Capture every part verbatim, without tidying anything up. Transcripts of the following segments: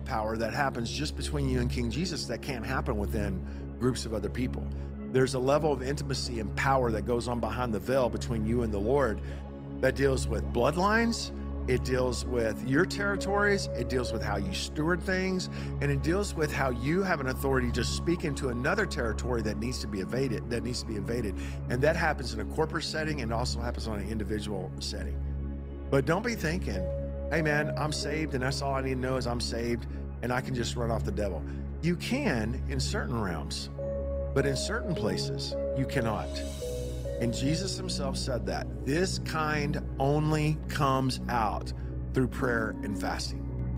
of power that happens just between you and King Jesus that can't happen within groups of other people. There's a level of intimacy and power that goes on behind the veil between you and the Lord that deals with bloodlines. It deals with your territories. It deals with how you steward things. And it deals with how you have an authority to speak into another territory that needs to be evaded, that needs to be invaded. And that happens in a corporate setting and also happens on an individual setting. But don't be thinking, hey man, I'm saved and that's all I need to know is I'm saved and I can just run off the devil. You can in certain realms, but in certain places you cannot. And Jesus himself said that this kind only comes out through prayer and fasting.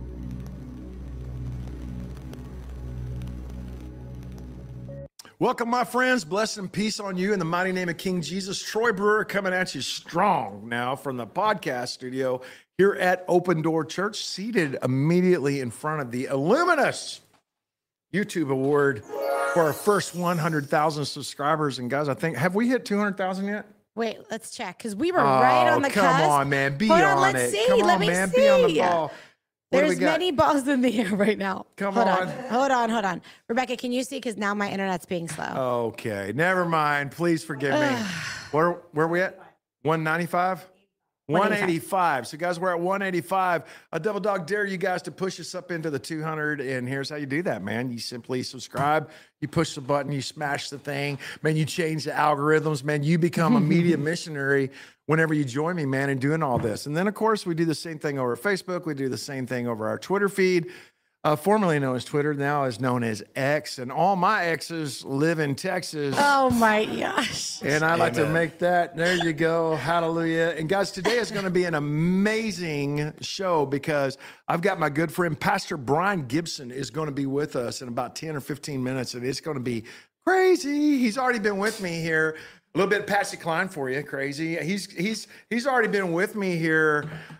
Welcome, my friends. Blessing and peace on you in the mighty name of King Jesus. Troy Brewer coming at you strong now from the podcast studio here at Open Door Church, seated immediately in front of the Illuminous YouTube Award for our first one hundred thousand subscribers. And guys, I think, have we hit two hundred thousand yet? Wait, let's check, because we were oh, right on the come cusp. Come on, man. Be Hold on, on, let's it. See. Come Let on, me man. see. Be on the ball. What There's many balls in the air right now. Come hold on. on. Hold on, hold on. Rebecca, can you see? Because now my internet's being slow. Okay, never mind. Please forgive me. where, where are we at? one ninety-five? one eighty-five. So guys, we're at one eighty-five. A double dog dare you guys to push us up into the two hundred. And here's how you do that, man. You simply subscribe, you push the button, you smash the thing, man, you change the algorithms, man, you become a media missionary whenever you join me, man, in doing all this. And then of course we do the same thing over Facebook. We do the same thing over our Twitter feed. Uh, formerly known as Twitter, now is known as X, and all my exes live in Texas. Oh my gosh. And I like to make that, there you go, hallelujah. And guys, today is going to be an amazing show because I've got my good friend, Pastor Brian Gibson is going to be with us in about ten or fifteen minutes, and it's going to be crazy. He's already been with me here. A little bit of Patsy Cline for you, crazy. He's he's he's already been with me here.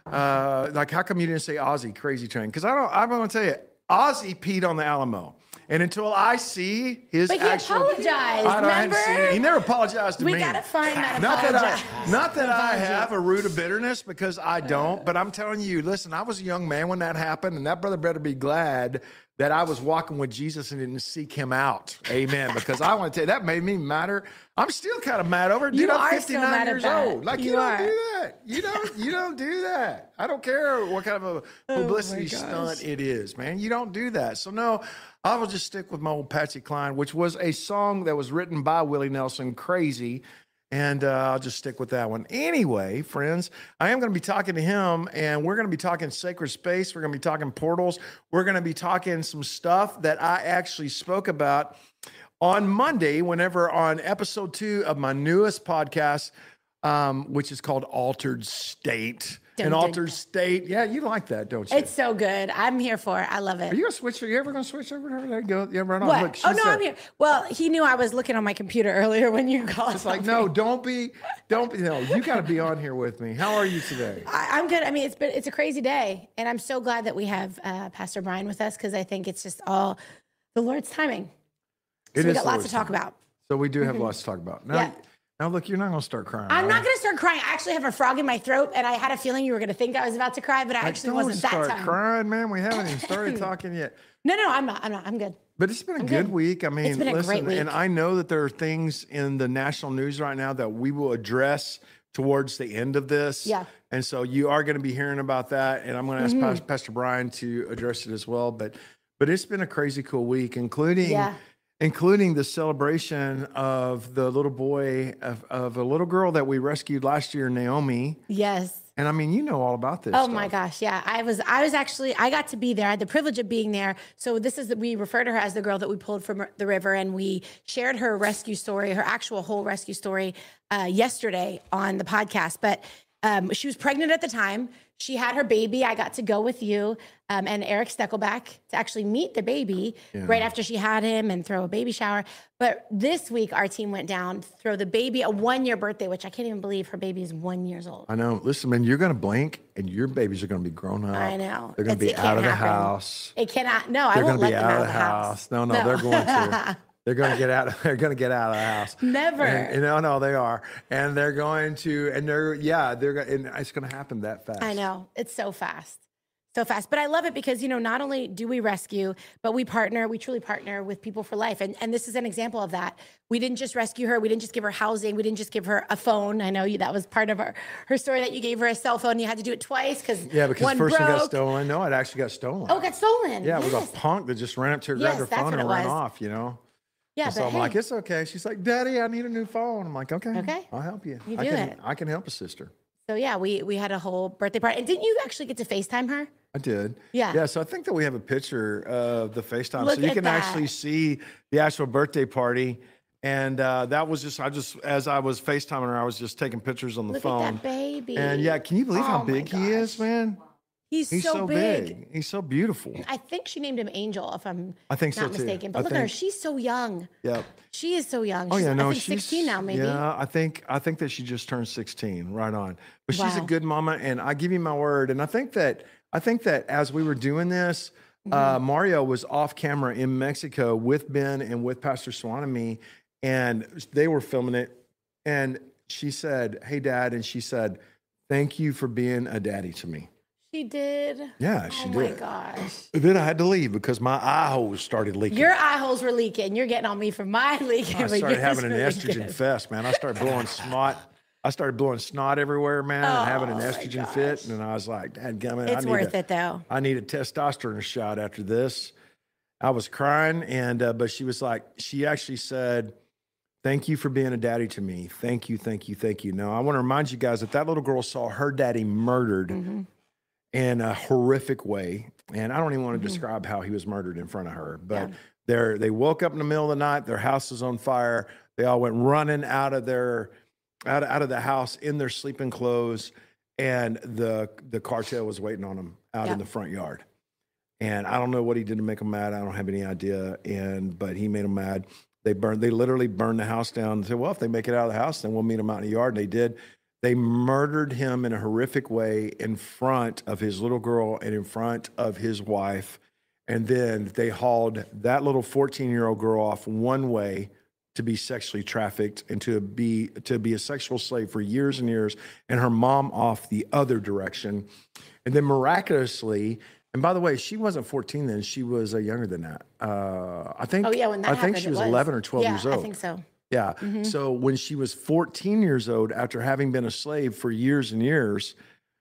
Uh, like, how come you didn't say Ozzy, Crazy Train? Because I don't. I'm going to tell you, Ozzy peed on the Alamo, and until I see his but he actual, apologized. I remember? It. He never apologized to we me. We gotta find that. Not apologize. that I, not that I have a root of bitterness, because I don't. But I'm telling you, listen, I was a young man when that happened, and that brother better be glad that I was walking with Jesus and didn't seek him out. Amen. Because I want to tell you, that made me madder. I'm still kind of mad over it. You Dude, are I'm fifty-nine still mad years at that. old. Like, you, you don't are. do that. You don't, you don't do that. I don't care what kind of a publicity oh stunt it is, man. You don't do that. So no, I will just stick with my old Patsy Cline, which was a song that was written by Willie Nelson, Crazy. And uh, I'll just stick with that one. Anyway, friends, I am going to be talking to him, and we're going to be talking sacred space. We're going to be talking portals. We're going to be talking some stuff that I actually spoke about on Monday, whenever on episode two of my newest podcast, um, which is called Altered State. Dun, An dun, altered dun. state. Yeah, you like that, don't you? It's so good. I'm here for it. I love it. Are you going to switch? Are you ever going to switch over there? There you go. Yeah, right on. What? Look, she oh, no, said, I'm here. Well, he knew I was looking on my computer earlier when you called. It's like, no, don't be, don't be, no, you got to be on here with me. How are you today? I, I'm good. I mean, it's been, it's a crazy day, and I'm so glad that we have uh, Pastor Brian with us, because I think it's just all the Lord's timing. So It we is got the lots Lord's to talk timing. about. So we do have Mhm. lots to talk about. Now, Yeah. now look, you're not going to start crying. I'm right? not going to start crying. I actually have a frog in my throat, and I had a feeling you were going to think I was about to cry, but I Like, actually don't wasn't that start time. crying, man. We haven't even started talking yet. No, no, I'm not. I'm not. I'm good. But it's been a I'm good good. week. I mean, It's been a listen, great week. and I know that there are things in the national news right now that we will address towards the end of this. Yeah. And so you are going to be hearing about that, and I'm going to ask Mhm. Pas- Pastor Brian to address it as well. But, but it's been a crazy cool week, including. Yeah. including the celebration of the little boy of, of a little girl that we rescued last year, Naomi. Yes. And I mean, you know all about this. Oh stuff. my gosh, yeah. I was I was actually I got to be there. I had the privilege of being there. So this is we refer to her as the girl that we pulled from the river, and we shared her rescue story, her actual whole rescue story uh, yesterday on the podcast. But um, she was pregnant at the time. She had her baby. I got to go with you um, and Eric Steckelback to actually meet the baby Yeah. right after she had him and throw a baby shower. But this week, our team went down to throw the baby a one-year birthday, which I can't even believe her baby is one years old. I know. Listen, man, you're going to blink and your babies are going to be grown up. I know. They're going to It's- be it out can't of the happen. house. It cannot. No, I They're won't going to let be them out of the house. No, no, they're going to. They're going to get out. They're going to get out of the house. Never. And, no, no, they are, and they're going to, and they're, yeah, they're going, and it's going to happen that fast. I know. It's so fast. so fast. But I love it because, you know, not only do we rescue, but we partner, we truly partner with people for life. And, and this is an example of that. We didn't just rescue her. We didn't just give her housing. We didn't just give her a phone. I know you, that was part of her, her story, that you gave her a cell phone. You had to do it twice because Yeah, because one the first broke. one got stolen. No, it actually got stolen. Oh, it got stolen. Yeah, it yes. was a punk that just ran up to her, grabbed Yes, her that's phone what and it ran was. off, you know? Yeah, And so but I'm hey, like, it's okay. She's like, Daddy, I need a new phone. I'm like, okay, Okay. I'll help you. You I do can, it. I can help a sister. so yeah, we, we had a whole birthday party. And didn't you actually get to FaceTime her? I did. Yeah. Yeah. So I think that we have a picture of the FaceTime. Look so you at can that. actually see the actual birthday party. And uh, that was just, I just, as I was FaceTiming her, I was just taking pictures on the Look phone. at that baby. And yeah, can you believe how Oh my big he is, gosh. man? He's, He's so, so big. big. He's so beautiful. I think she named him Angel, if I'm I think so not too. mistaken. But I look at her. think- She's so young. Yep. She is so young. Oh She's, yeah, no, I think she's sixteen now, maybe. Yeah, I think I think that she just turned sixteen. Right on. But she's a Wow. good mama, and I give you my word. And I think that I think that as we were doing this, Mm-hmm. uh, Mario was off camera in Mexico with Ben and with Pastor Swan and me, and they were filming it. And she said, "Hey, Dad," and she said, "Thank you for being a daddy to me." She did. Yeah, she oh did. my gosh. And then I had to leave because my eye holes started leaking. Your eye holes were leaking. You're getting on me for my leaking. I but started yours having an were estrogen leaking. fest, man. I started blowing snot. I started blowing snot everywhere, man, and having an Oh, my estrogen fit. gosh. And I was like, "Dadgummit, I It's need worth a, it though. I need a testosterone shot after this." I was crying, and uh, but she was like, she actually said, "Thank you for being a daddy to me. Thank you, thank you, thank you." Now, I want to remind you guys that that little girl saw her daddy murdered Mm-hmm. in a horrific way, and I don't even want to Mhm. describe how he was murdered in front of her, but. Yeah. They're, they woke up in the middle of the night. Their house was on fire. They all went running out of their, out, out of the house in their sleeping clothes, and the the cartel was waiting on them out Yeah. in the front yard. And I don't know what he did to make them mad. I don't have any idea. And but he made them mad. They burned. They literally burned the house down and said, "Well, if they make it out of the house, then we'll meet them out in the yard." And they did. They murdered him in a horrific way in front of his little girl and in front of his wife. And then they hauled that little fourteen-year-old girl off one way to be sexually trafficked and to be to be a sexual slave for years and years, and her mom off the other direction. And then miraculously, and by the way, she wasn't fourteen then; she was uh, younger than that. Uh, I think. Oh yeah, when that I happened, think she it was, was eleven or twelve yeah, years old. I think so. Yeah. Mhm. So when she was fourteen years old, after having been a slave for years and years,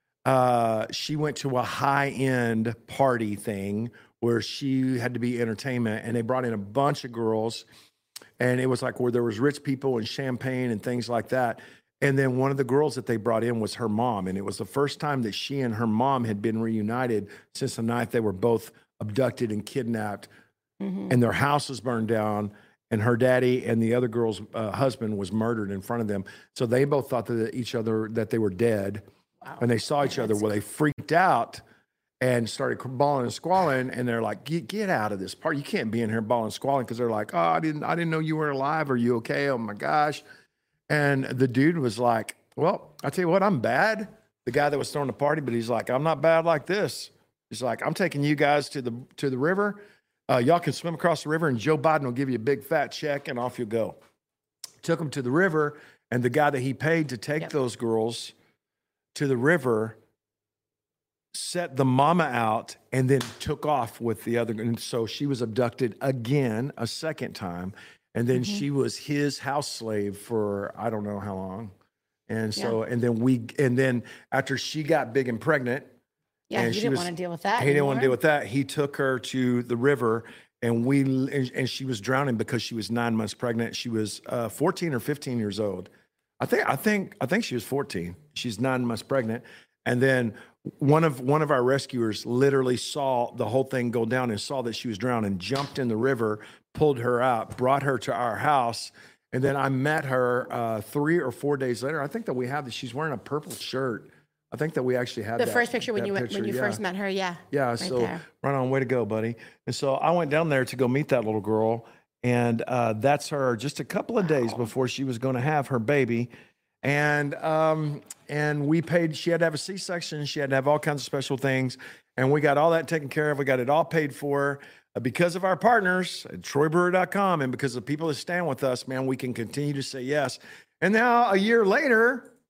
uh, she went to a high-end party thing where she had to be entertainment, and they brought in a bunch of girls, and it was like where there was rich people and champagne and things like that. And then one of the girls that they brought in was her mom, and it was the first time that she and her mom had been reunited since the night they were both abducted and kidnapped, Mhm. and their house was burned down, and her daddy and the other girl's uh, husband was murdered in front of them. So they both thought that each other that they were dead, Wow. and they saw each other. That's Well, they freaked out and started bawling and squalling, and they're like, "Get get out of this part! You can't be in here bawling and squalling," because they're like, "Oh, I didn't I didn't know you were alive. Are you okay? Oh my gosh!" And the dude was like, "Well, I tell you what, I'm bad." The guy that was throwing the party, but he's like, "I'm not bad like this." He's like, "I'm taking you guys to the to the river. Uh, y'all can swim across the river, and Joe Biden will give you a big fat check, and off you go." Took them to the river, and the guy that he paid to take Yep. those girls to the river set the mama out and then took off with the other. And so she was abducted again a second time. And then Mhm. she was his house slave for I don't know how long. And so, and then we, and then after she got big and pregnant, Yeah, and you she didn't was- want to deal with that. he didn't want to deal anymore. with that. He took her to the river, and we and, and she was drowning because she was nine months pregnant. She was uh, fourteen or fifteen years old. I think I think I think she was fourteen. She's nine months pregnant, and then one of one of our rescuers literally saw the whole thing go down and saw that she was drowning, jumped in the river, pulled her out, brought her to our house. And then I met her uh, three or four days later. I think that we have that. She's wearing a purple shirt. I think that we actually had The that- first picture when that you went, picture, when you yeah. first met her, yeah. Yeah, right so there. right on, way to go, buddy. And so I went down there to go meet that little girl, and uh, that's her just a couple of days before she was going to have her baby. And um, and we paid, she had to have a C-section, she had to have all kinds of special things, and we got all that taken care of. We got it all paid for. Uh, because of our partners at troy brewer dot com and because of the people that stand with us, man, we can continue to say yes. And now a year later,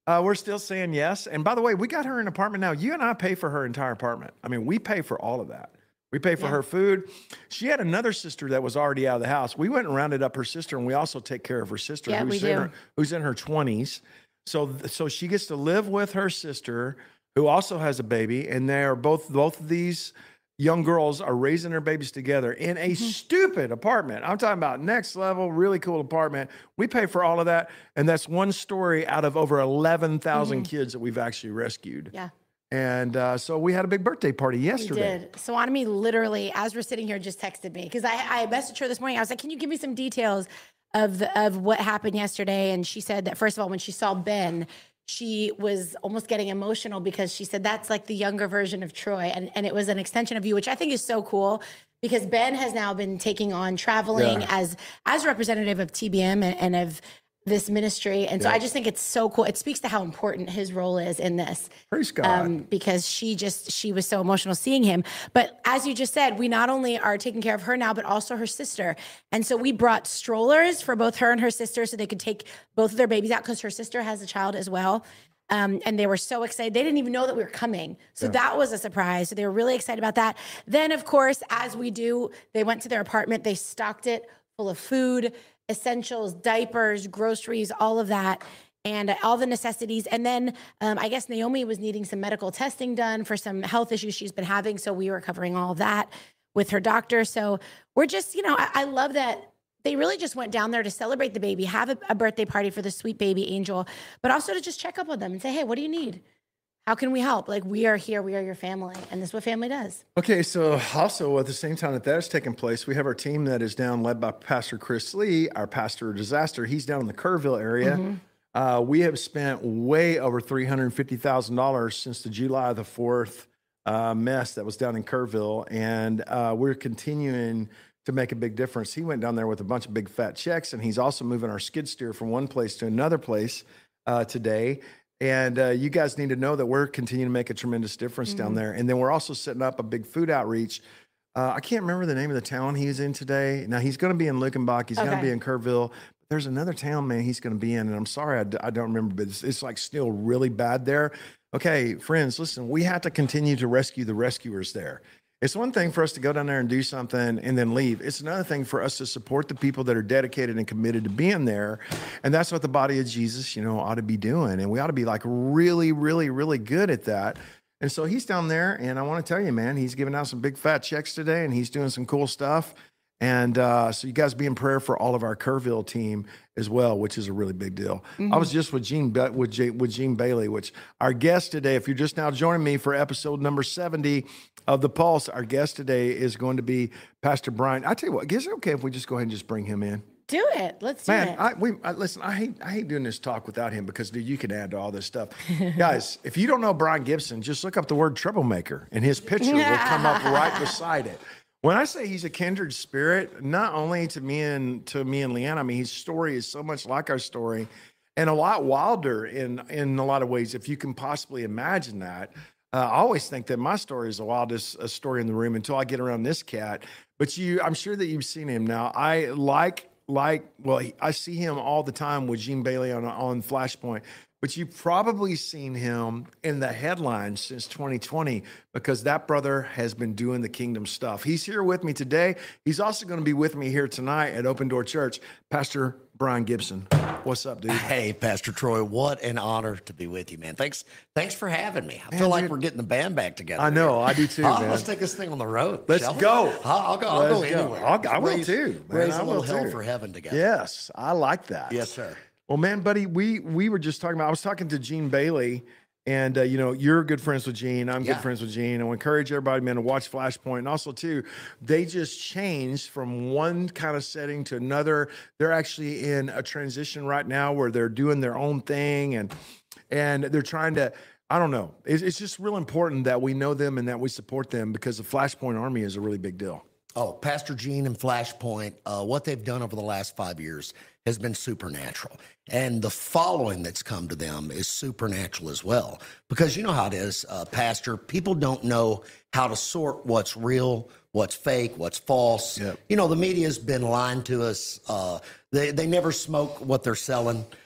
Uh, we're still saying yes. And by the way, we got her an apartment now. You and I pay for her entire apartment. I mean, we pay for all of that. We pay for Yeah. her food. She had another sister that was already out of the house. We went and rounded up her sister, and we also take care of her sister Yeah, we who's, in do. her, who's in her twenties. So, so she gets to live with her sister, who also has a baby, and they are both both of these young girls are raising their babies together in a Mm-hmm. stupid apartment. I'm talking about next level, really cool apartment. We pay for all of that, and that's one story out of over eleven thousand kids that we've actually rescued. Yeah. And uh, so we had a big birthday party We yesterday. did. Soanami literally, as we're sitting here, just texted me because I, I messaged her this morning. I was like, "Can you give me some details of the, of what happened yesterday?" And she said that first of all, when she saw Ben, she was almost getting emotional because she said that's like the younger version of Troy, and and it was an extension of you, which I think is so cool because Ben has now been taking on traveling Yeah. as as representative of T B M and, and of this ministry, and so Yeah. I just think it's so cool. It speaks to how important his role is in this. Praise God. Um, because she just she was so emotional seeing him. But as you just said, we not only are taking care of her now, but also her sister. And so we brought strollers for both her and her sister so they could take both of their babies out because her sister has a child as well. Um, and they were so excited. They didn't even know that we were coming. So that was a surprise. So they were really excited about that. Then, of course, as we do, they went to their apartment. They stocked it full of food, essentials, diapers, groceries, all of that. And uh, all the necessities. And then um, I guess Naomi was needing some medical testing done for some health issues she's been having. So we were covering all of that with her doctor. So we're just, you know, I, I love that they really just went down there to celebrate the baby, have a, a birthday party for the sweet baby Angel, but also to just check up on them and say, hey, what do you need? How can we help? Like, we are here, we are your family. And this is what family does. Okay, so also at the same time that that is taking place, we have our team that is down led by Pastor Chris Lee, our pastor of disaster. He's down in the Kerrville area. Mm-hmm. Uh, we have spent way over three hundred fifty thousand dollars since the July the fourth uh, mess that was down in Kerrville, and uh, we're continuing to make a big difference. He went down there with a bunch of big fat checks, and he's also moving our skid steer from one place to another place uh, today. And uh, you guys need to know that we're continuing to make a tremendous difference Mm-hmm. down there. And then we're also setting up a big food outreach. Uh, I can't remember the name of the town he's in today. Now, he's going to be in Luckenbach. He's going to Okay. be in Kerrville. But there's another town, man, he's going to be in. And I'm sorry, I, d- I don't remember, but it's, it's like still really bad there. Okay, friends, listen, we have to continue to rescue the rescuers there. It's one thing for us to go down there and do something and then leave. It's another thing for us to support the people that are dedicated and committed to being there. And that's what the body of Jesus, you know, ought to be doing. And we ought to be like really, really, really good at that. And so he's down there, and I want to tell you, man, he's giving out some big fat checks today, and he's doing some cool stuff. And uh, so you guys be in prayer for all of our Kerrville team as well, which is a really big deal. I was just with Gene Ba- with, J- with Gene Bailey, which our guest today, if you're just now joining me for episode number seventy of The Pulse, our guest today is going to be Pastor Brian. I tell you what, is it okay if we just go ahead and just bring him in? Do it. Let's do Man, it. I, we, I, listen, I hate, I hate doing this talk without him because, dude, you can add to all this stuff. Guys, if you don't know Brian Gibson, just look up the word troublemaker, and his picture will come up right beside it. When I say he's a kindred spirit, not only to me and to me and Leanna, I mean, his story is so much like our story and a lot wilder in, in a lot of ways, if you can possibly imagine that. Uh, I always think that my story is the wildest uh, story in the room until I get around this cat. But you, I'm sure that you've seen him now. I like, like, well, he, I see him all the time with Gene Bailey on on Flashpoint. But you've probably seen him in the headlines since twenty twenty because that brother has been doing the kingdom stuff. He's here with me today. He's also going to be with me here tonight at Open Door Church. Pastor Brian Gibson. What's up, dude? Hey, Pastor Troy, what an honor to be with you, man. Thanks thanks for having me. I Man, feel like dude. we're getting the band back together. I know, here. I do too, Oh, man. Let's take this thing on the road. Let's shall we? go. I'll, I'll go. I'll Let's go go. anywhere. I'll- I will Raise- too, man. Raise I a will little hell too. for heaven together. Yes, I like that. Yes, sir. Well, man, buddy, we we were just talking about. I was talking to Gene Bailey, and uh, you know, you're good friends with Gene. I'm Yeah. good friends with Gene. I would encourage everybody, man, to watch Flashpoint. And also, too, they just changed from one kind of setting to another. They're actually in a transition right now where they're doing their own thing, and and they're trying to. I don't know. It's, it's just real important that we know them and that we support them because the Flashpoint Army is a really big deal. Oh, Pastor Gene and Flashpoint, uh, what they've done over the last five years has been supernatural. And the following that's come to them is supernatural as well. Because you know how it is, uh, Pastor, people don't know how to sort what's real, what's fake, what's false. Yep. You know, the media's been lying to us. Uh, they, they never smoke what they're selling.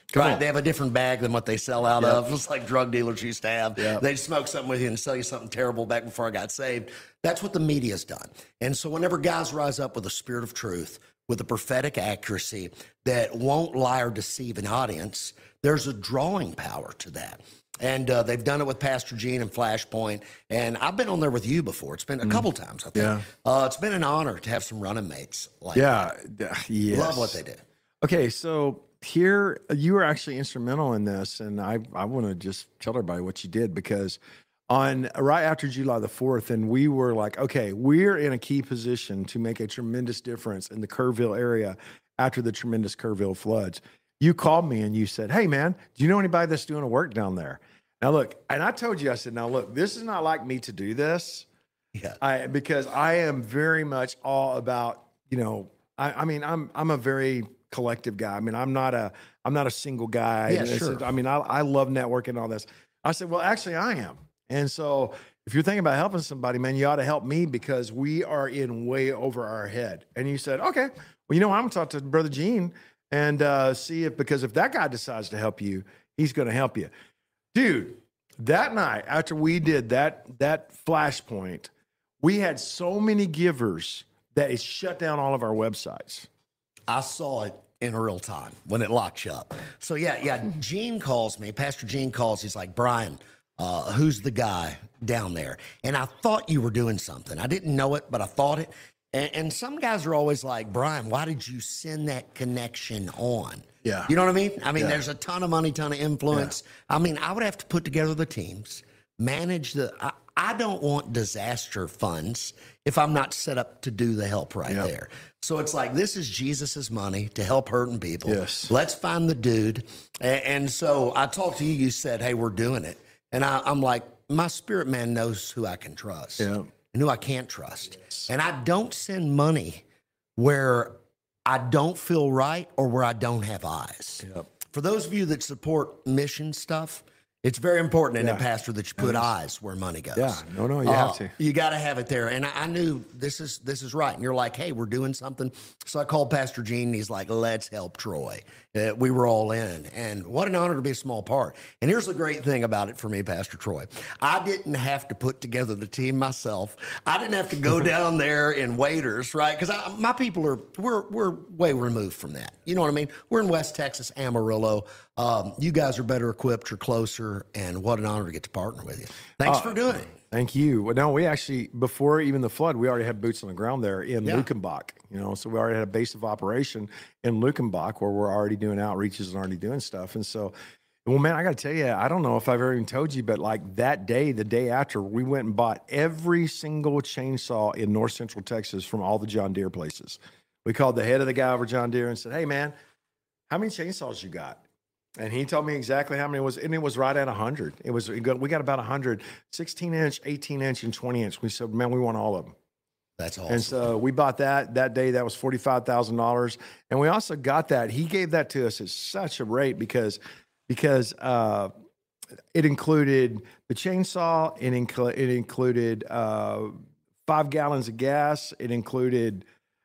Come right? on. They have a different bag than what they sell out Yep. of. It's like drug dealers used to have. Yep. They'd smoke something with you and sell you something terrible back before I got saved. That's what the media's done. And so whenever guys rise up with a spirit of truth, with a prophetic accuracy that won't lie or deceive an audience, there's a drawing power to that. And uh, they've done it with Pastor Gene and Flashpoint. And I've been on there with you before. It's been a couple times, I think. Yeah. Uh, it's been an honor to have some running mates like Yeah. that. Yes. Love what they do. Okay, so here you were actually instrumental in this, and I I want to just tell everybody what you did, because on right after July the fourth, and we were like, okay, we're in a key position to make a tremendous difference in the Kerrville area after the tremendous Kerrville floods. You called me and you said, hey man, do you know anybody that's doing a work down there? Now look, and I told you, I said, now look, this is not like me to do this. Yeah. I because I am very much all about, you know, I, I mean, I'm I'm a very collective guy. I mean, I'm not a I'm not a single guy. Yeah, And it's- sure. I mean, I, I love networking and all this. I said, well, actually, I am. And so if you're thinking about helping somebody, man, you ought to help me, because we are in way over our head. And you said, okay, well, you know, I'm going to talk to Brother Gene and uh, see if, because if that guy decides to help you, he's going to help you. Dude, that night after we did that that flashpoint, we had so many givers that it shut down all of our websites. I saw it in real time when it locks you up. So yeah, yeah. Gene calls me. Pastor Gene calls. He's like, Brian, uh, who's the guy down there? And I thought you were doing something. I didn't know it, but I thought it. And, and some guys are always like, Brian, why did you send that connection on? Yeah. You know what I mean? I mean, Yeah. there's a ton of money, ton of influence. I mean, I would have to put together the teams, manage the. I, I don't want disaster funds if I'm not set up to do the help right Yep. there. So it's like, this is Jesus's money to help hurting people. Yes. Let's find the dude. And, and so I talked to you. You said, hey, we're doing it. And I, I'm like, my spirit man knows who I can trust Yeah. and who I can't trust. And I don't send money where I don't feel right or where I don't have eyes. Yep. For those of you that support mission stuff, it's very important in Yeah. a pastor that you put eyes where money goes. Yeah. No, no, you Uh, have to. You got to have it there. And I, I knew this is this is right. And you're like, hey, we're doing something. So I called Pastor Gene. And he's like, let's help Troy. Uh, we were all in. And what an honor to be a small part. And here's the great thing about it for me, Pastor Troy. I didn't have to put together the team myself. I didn't have to go down there in waiters, right? Because my people are, we're, we're way removed from that. You know what I mean? We're in West Texas, Amarillo. Um, you guys are better equipped. You're closer. And what an honor to get to partner with you. Thanks Uh, for doing it. Thank you. Well, no, we actually, before even the flood, we already had boots on the ground there in Yeah. Lukenbach, you know, so we already had a base of operation in Lukenbach where we're already doing outreaches and already doing stuff. And so, well, man, I got to tell you, I don't know if I've ever even told you, but like that day, the day after, we went and bought every single chainsaw in North Central Texas from all the John Deere places. We called the head of the guy over John Deere and said, hey, man, how many chainsaws you got? And he told me exactly how many it was, and it was right at one hundred. It was, we got, we got about one hundred, sixteen inch, eighteen inch, and twenty inch. We said, man, we want all of them. That's awesome. And so we bought that that day. That was forty-five thousand dollars. And we also got that. He gave that to us at such a rate because, because uh, it included the chainsaw, it, incl- it included uh, five gallons of gas, it included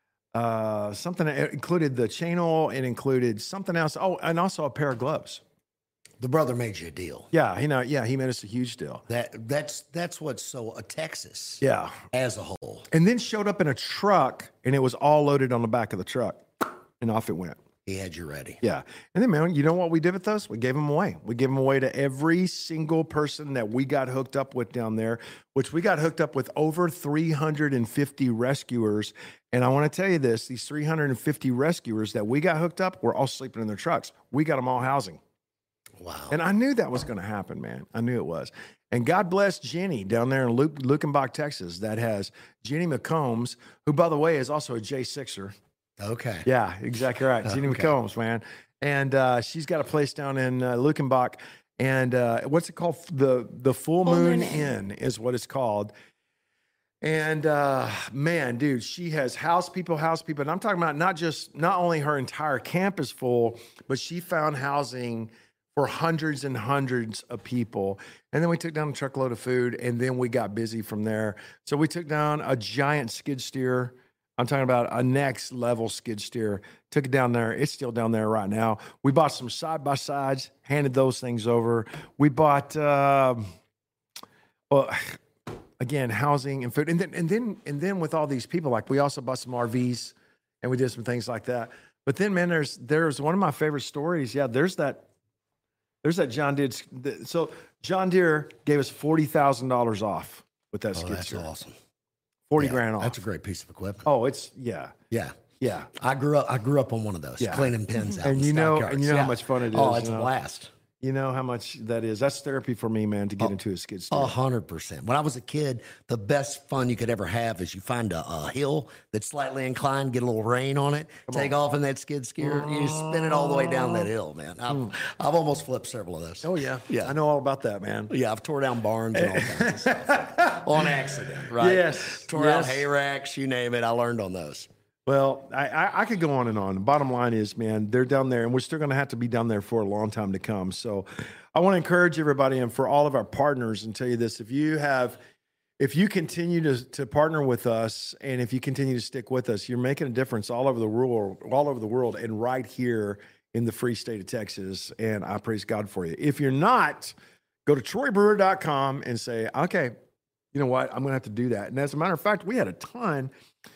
uh, something, it included the chain oil, it included something else. Oh, and also a pair of gloves. The brother made you a deal. Yeah, you know, yeah, he made us a huge deal. That that's that's what's so uh, Texas Yeah. as a whole. And then showed up in a truck, and it was all loaded on the back of the truck, and off it went. He had you ready. Yeah. And then, man, you know what we did with those? We gave them away. We gave them away to every single person that we got hooked up with down there, which we got hooked up with over three hundred fifty rescuers. And I want to tell you this, these three hundred fifty rescuers that we got hooked up were all sleeping in their trucks. We got them all housing. Wow. And I knew that was going to happen, man. I knew it was. And God bless Jenny down there in Luke, Lukenbach, Texas, that has Jenny McCombs, who, by the way, is also a J sixer. Okay. Yeah, exactly right. Jenny Okay. McCombs, man. And uh, she's got a place down in uh, Lukenbach. And uh, what's it called? The the Full, Full Moon, Moon Inn is what it's called. And uh, man, dude, she has house people, house people. And I'm talking about not just, not only her entire camp is full, but she found housing for hundreds and hundreds of people. And then we took down a truckload of food, and then we got busy from there. So we took down a giant skid steer I'm talking about a next level skid steer. Took it down there. It's still down there right now. We bought some side by sides, handed those things over. We bought, uh, well, again, housing and food, and then and then and then with all these people, like we also bought some R Vs, and we did some things like that. But then, man, there's there's one of my favorite stories. Yeah, there's that. There's that John Deere. So John Deere gave us forty thousand dollars off with that Oh, skid that's steer. awesome. Forty Yeah, grand off. That's a great piece of equipment. Oh, it's yeah, Yeah. yeah. I grew up. I grew up on one of those, Yeah. cleaning pins out. And in you know, stockyards. and you know Yeah. how much fun it is. Oh, it's you a know? blast. You know how much that is. That's therapy for me, man, to get into a skid steer. A hundred percent. When I was a kid, the best fun you could ever have is you find a, a hill that's slightly inclined, get a little rain on it, take off in that skid steer, you spin it all the way down that hill, man. I've, I've almost flipped several of those. Oh yeah, Yeah. I know all about that, man. Yeah, I've tore down barns and all kinds of stuff on accident, right? Yes, Tore out yes. hay racks, you name it. I learned on those. Well, I, I, I could go on and on. The bottom line is, man, they're down there, and we're still going to have to be down there for a long time to come. So I want to encourage everybody, and for all of our partners, and tell you this: if you have, if you continue to to partner with us, and if you continue to stick with us, you're making a difference all over the world, all over the world, and right here in the free state of Texas. And I praise God for you. If you're not, go to troy brewer dot com and say, okay, you know what, I'm going to have to do that. And as a matter of fact, we had a ton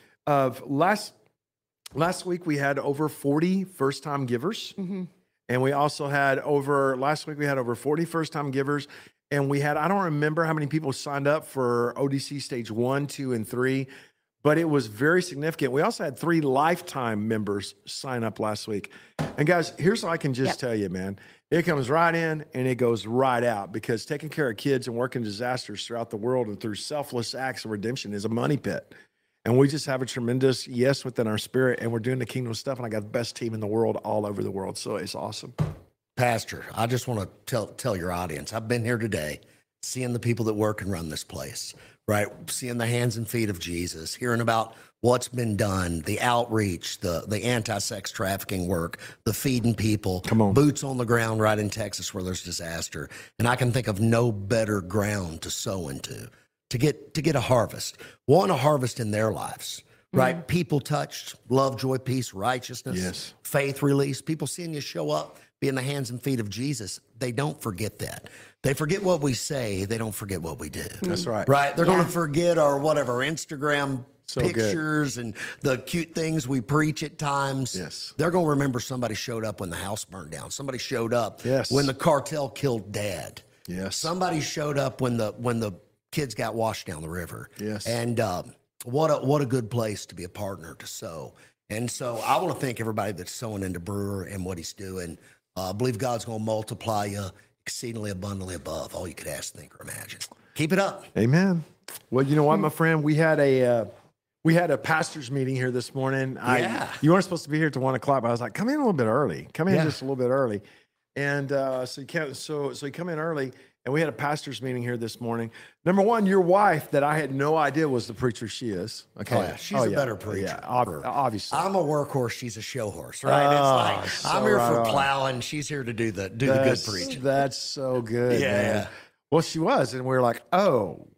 of last. Last week, we had over forty first-time givers. Mm-hmm. And we also had over, last week, we had over forty first-time givers. And we had, I don't remember how many people signed up for O D C stage one, two, and three, but it was very significant. We also had three lifetime members sign up last week. And guys, here's what I can just Yep. tell you, man. It comes right in and it goes right out, because taking care of kids and working disasters throughout the world and through selfless acts of redemption is a money pit. And we just have a tremendous yes within our spirit, and we're doing the kingdom stuff. And I got the best team in the world all over the world. So it's awesome. Pastor, I just want to tell tell your audience, I've been here today, seeing the people that work and run this place, right? Seeing the hands and feet of Jesus, hearing about what's been done, the outreach, the the anti-sex trafficking work, the feeding people, Come on. boots on the ground right in Texas where there's disaster. And I can think of no better ground to sow into, to get to get a harvest. One, a harvest in their lives. Right? People touched, love, joy, peace, righteousness, Yes. faith release. People seeing you show up, be in the hands and feet of Jesus. They don't forget that. They forget what we say. They don't forget what we do. That's right. Right? They're going Yeah. to forget our whatever Instagram So good. pictures and the cute things we preach at times. Yes. They're going to remember somebody showed up when the house burned down. Somebody showed up Yes. when the cartel killed dad. Yes. Somebody showed up when the when the kids got washed down the river. Yes. And um, what a what a good place to be a partner to sow. And so I want to thank everybody that's sowing into Brewer and what he's doing. Uh, I believe God's going to multiply you exceedingly abundantly above all you could ask, think, or imagine. Keep it up. Amen. Well, you know what, my friend? We had a uh, we had a pastor's meeting here this morning. I, Yeah. You weren't supposed to be here till one o'clock, but I was like, come in a little bit early. Come in Yeah. just a little bit early. And uh, so you can't, so so you come in early, and we had a pastor's meeting here this morning. Number one, your wife, that I had no idea was the preacher she is. Okay, Oh, yeah. She's a better preacher. Yeah, ob- obviously. I'm a workhorse. She's a show horse, right? Oh, it's so like I'm here right for on. plowing. She's here to do the do the good That's- preaching. That's so good. Yeah. Man. Well, she was, and we were like, oh,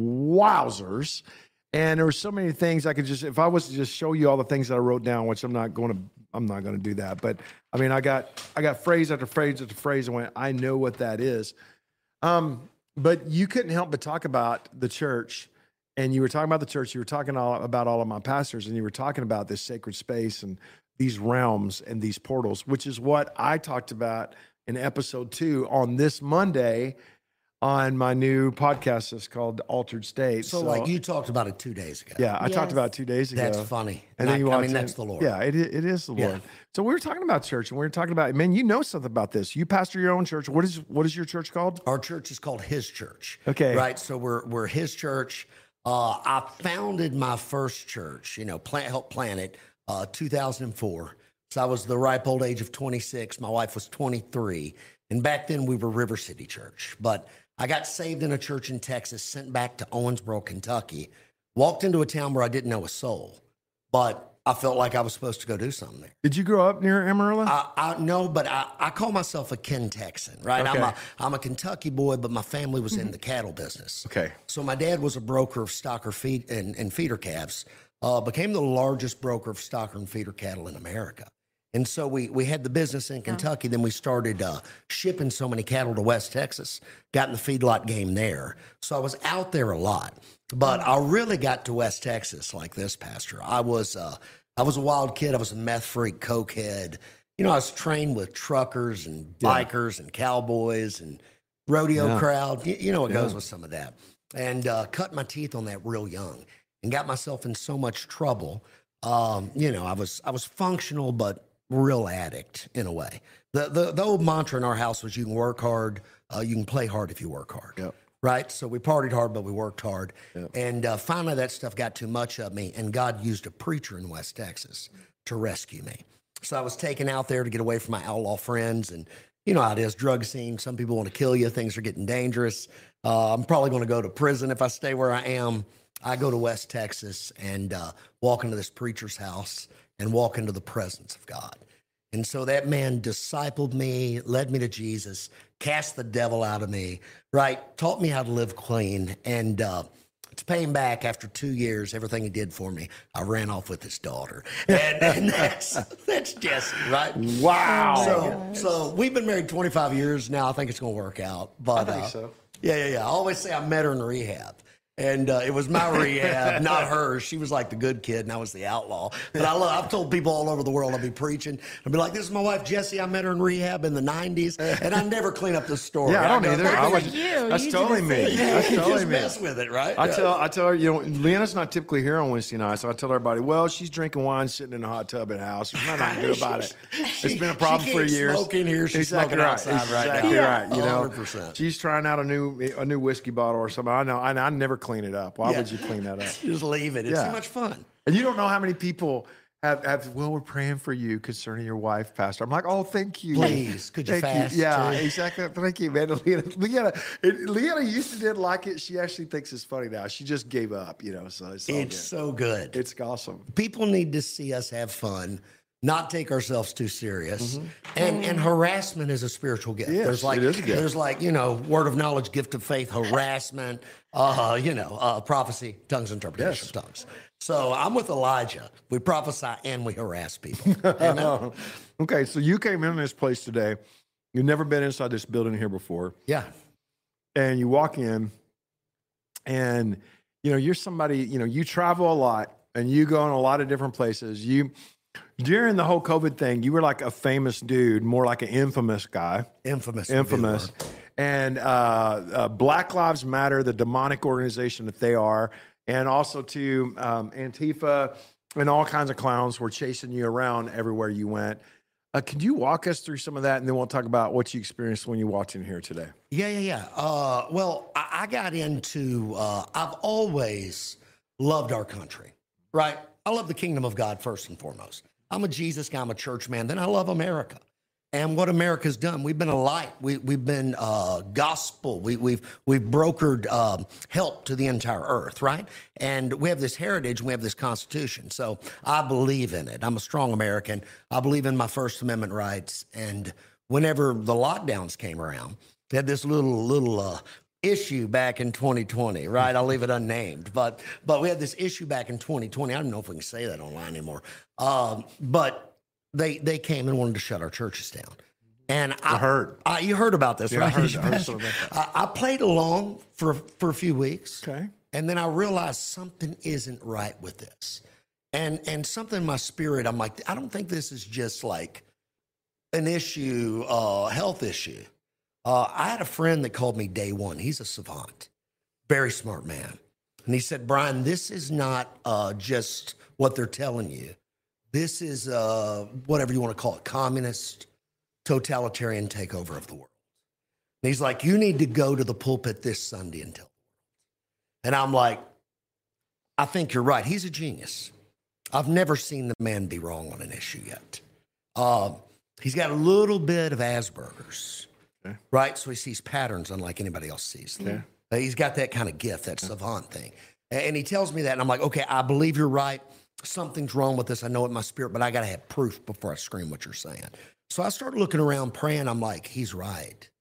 wowzers. And there were so many things I could just, if I was to just show you all the things that I wrote down, which I'm not going to, I'm not going to do that. But I mean, I got, I got phrase after phrase after phrase, and went, I know what that is. Um, but you couldn't help but talk about the church, and you were talking about the church. You were talking all, about all of my pastors, and you were talking about this sacred space and these realms and these portals, which is what I talked about in episode two on this Monday on my new podcast that's called Altered State. So, like you talked about it two days ago. yeah, I talked Yes. about it two days ago. That's funny. And then you I walked mean, in- that's the Lord. Yeah, it, i- it is the Yeah. Lord. So we were talking about church, and we were talking about, man, you know something about this. You pastor your own church. What is what is your church called? Our church is called His Church. Okay. Right. So we're we're His church. Uh, I founded my first church, you know, plant help plant it, uh, two thousand four. So I was the ripe old age of twenty-six. My wife was twenty-three, and back then we were River City Church. But I got saved in a church in Texas, sent back to Owensboro, Kentucky. Walked into a town where I didn't know a soul, but I felt like I was supposed to go do something there. Did you grow up near Amarillo? I, I no, but I, I call myself a Ken Texan, right? I'm Okay. a I'm a Kentucky boy, but my family was in the cattle business. Okay. So my dad was a broker of stocker feed and, and feeder calves uh, became the largest broker of stocker and feeder cattle in America. And so we we had the business in Kentucky. Then we started uh, shipping so many cattle to West Texas, got in the feedlot game there. So I was out there a lot. But I really got to West Texas like this, Pastor. I was uh, I was a wild kid. I was a meth freak, cokehead. You know, I was trained with truckers and bikers yeah. and cowboys and rodeo yeah. crowd. You, you know what yeah. goes with some of that. And uh, cut my teeth on that real young and got myself in so much trouble. Um, you know, I was I was functional, but real addict in a way. The, the the old mantra in our house was you can work hard, uh, you can play hard if you work hard. Yep. Right? So we partied hard, but we worked hard. Yep. And uh, finally that stuff got too much of me, and God used a preacher in West Texas to rescue me. So I was taken out there to get away from my outlaw friends, and you know how it is, drug scene. Some people want to kill you. Things are getting dangerous. Uh, I'm probably going to go to prison if I stay where I am. I go to West Texas and uh, walk into this preacher's house and walk into the presence of God. And so that man discipled me, led me to Jesus, cast the devil out of me, right? Taught me how to live clean. And uh, to pay him back after two years, everything he did for me, I ran off with his daughter. And, and that's, that's Jesse, right? Wow. So, so we've been married twenty-five years now. I think it's going to work out. But, I think uh, so. Yeah, yeah, yeah. I always say I met her in rehab. And uh, it was my rehab, not hers. She was like the good kid, and I was the outlaw. But I love, I've told people all over the world, I'll be preaching. I'll be like, this is my wife, Jessie. I met her in rehab in the nineties. And I never clean up the story. Yeah, I don't I either. I was, you. That's You totally do the me. same. That's You totally just me. mess with it, right? I Yeah. tell, I tell her, you know, Leanna's not typically here on Wednesday night, so I tell everybody, well, she's drinking wine, sitting in a hot tub at house. There's nothing I can do about it. It's been a problem she for can't years. smoke in here. She's exactly smoking right. outside right exactly now. right. You know, one hundred percent. She's trying out a new a new whiskey bottle or something. I know. I, I never clean it up. Why Yeah. would you clean that up? Just leave it. It's Yeah. too much fun. And you don't know how many people have, have well, we're praying for you concerning your wife, Pastor. I'm like, oh, thank you. Please, could you Thank fast, Yeah, too? exactly. Thank you, man. Leanna, Leanna, it, Leanna used to didn't like it. She actually thinks it's funny now. She just gave up, you know, so it's all It's good. so good. It's awesome. People need to see us have fun, not take ourselves too serious. And and harassment is a spiritual gift. Yes, there's like it is a gift. there's like, you know, word of knowledge, gift of faith, harassment, uh, you know, uh, prophecy, tongues, interpretation Yes. of tongues. So I'm with Elijah. We prophesy and we harass people. Amen? Okay, so you came in this place today. You've never been inside this building here before. Yeah. And you walk in and, you know, you're somebody, you know, you travel a lot and you go in a lot of different places. You, during the whole COVID thing, you were like a famous dude, more like an infamous guy. Infamous. Infamous. And uh, uh, Black Lives Matter, the demonic organization that they are, and also to um, Antifa and all kinds of clowns were chasing you around everywhere you went. Uh, could you walk us through some of that, and then we'll talk about what you experienced when you walked in here today? Yeah, yeah, yeah. Uh, well, I, I got into, uh, I've always loved our country, right? I love the kingdom of God first and foremost. I'm a Jesus guy, I'm a church man. Then I love America and what America's done. We've been a light. We, we've been uh, gospel. We, we've we've brokered um, help to the entire earth, right? And we have this heritage. And we have this Constitution. So I believe in it. I'm a strong American. I believe in my First Amendment rights. And whenever the lockdowns came around, they had this little little uh, issue back in twenty twenty, right? I'll leave it unnamed, but but we had this issue back in twenty twenty. I don't know if we can say that online anymore. Um, but they they came and wanted to shut our churches down. And I, I heard. I, you heard about this, Yeah, right? I heard, I heard some of that. I, I played along for for a few weeks. Okay. And then I realized something isn't right with this. And and something in my spirit, I'm like, I don't think this is just like an issue, uh, health issue. Uh, I had a friend that called me day one. He's a savant, very smart man. And he said, Brian, this is not uh, just what they're telling you. This is uh, whatever you want to call it, communist, totalitarian takeover of the world. And he's like, you need to go to the pulpit this Sunday and tell the world. And I'm like, I think you're right. He's a genius. I've never seen the man be wrong on an issue yet. Uh, he's got a little bit of Asperger's. Okay. Right? So he sees patterns unlike anybody else sees them. Okay. Uh, he's got that kind of gift, that savant thing. And, and he tells me that, and I'm like, okay, I believe you're right. Something's wrong with this. I know it in my spirit, but I got to have proof before I scream what you're saying. So I started looking around, praying. I'm like, he's right.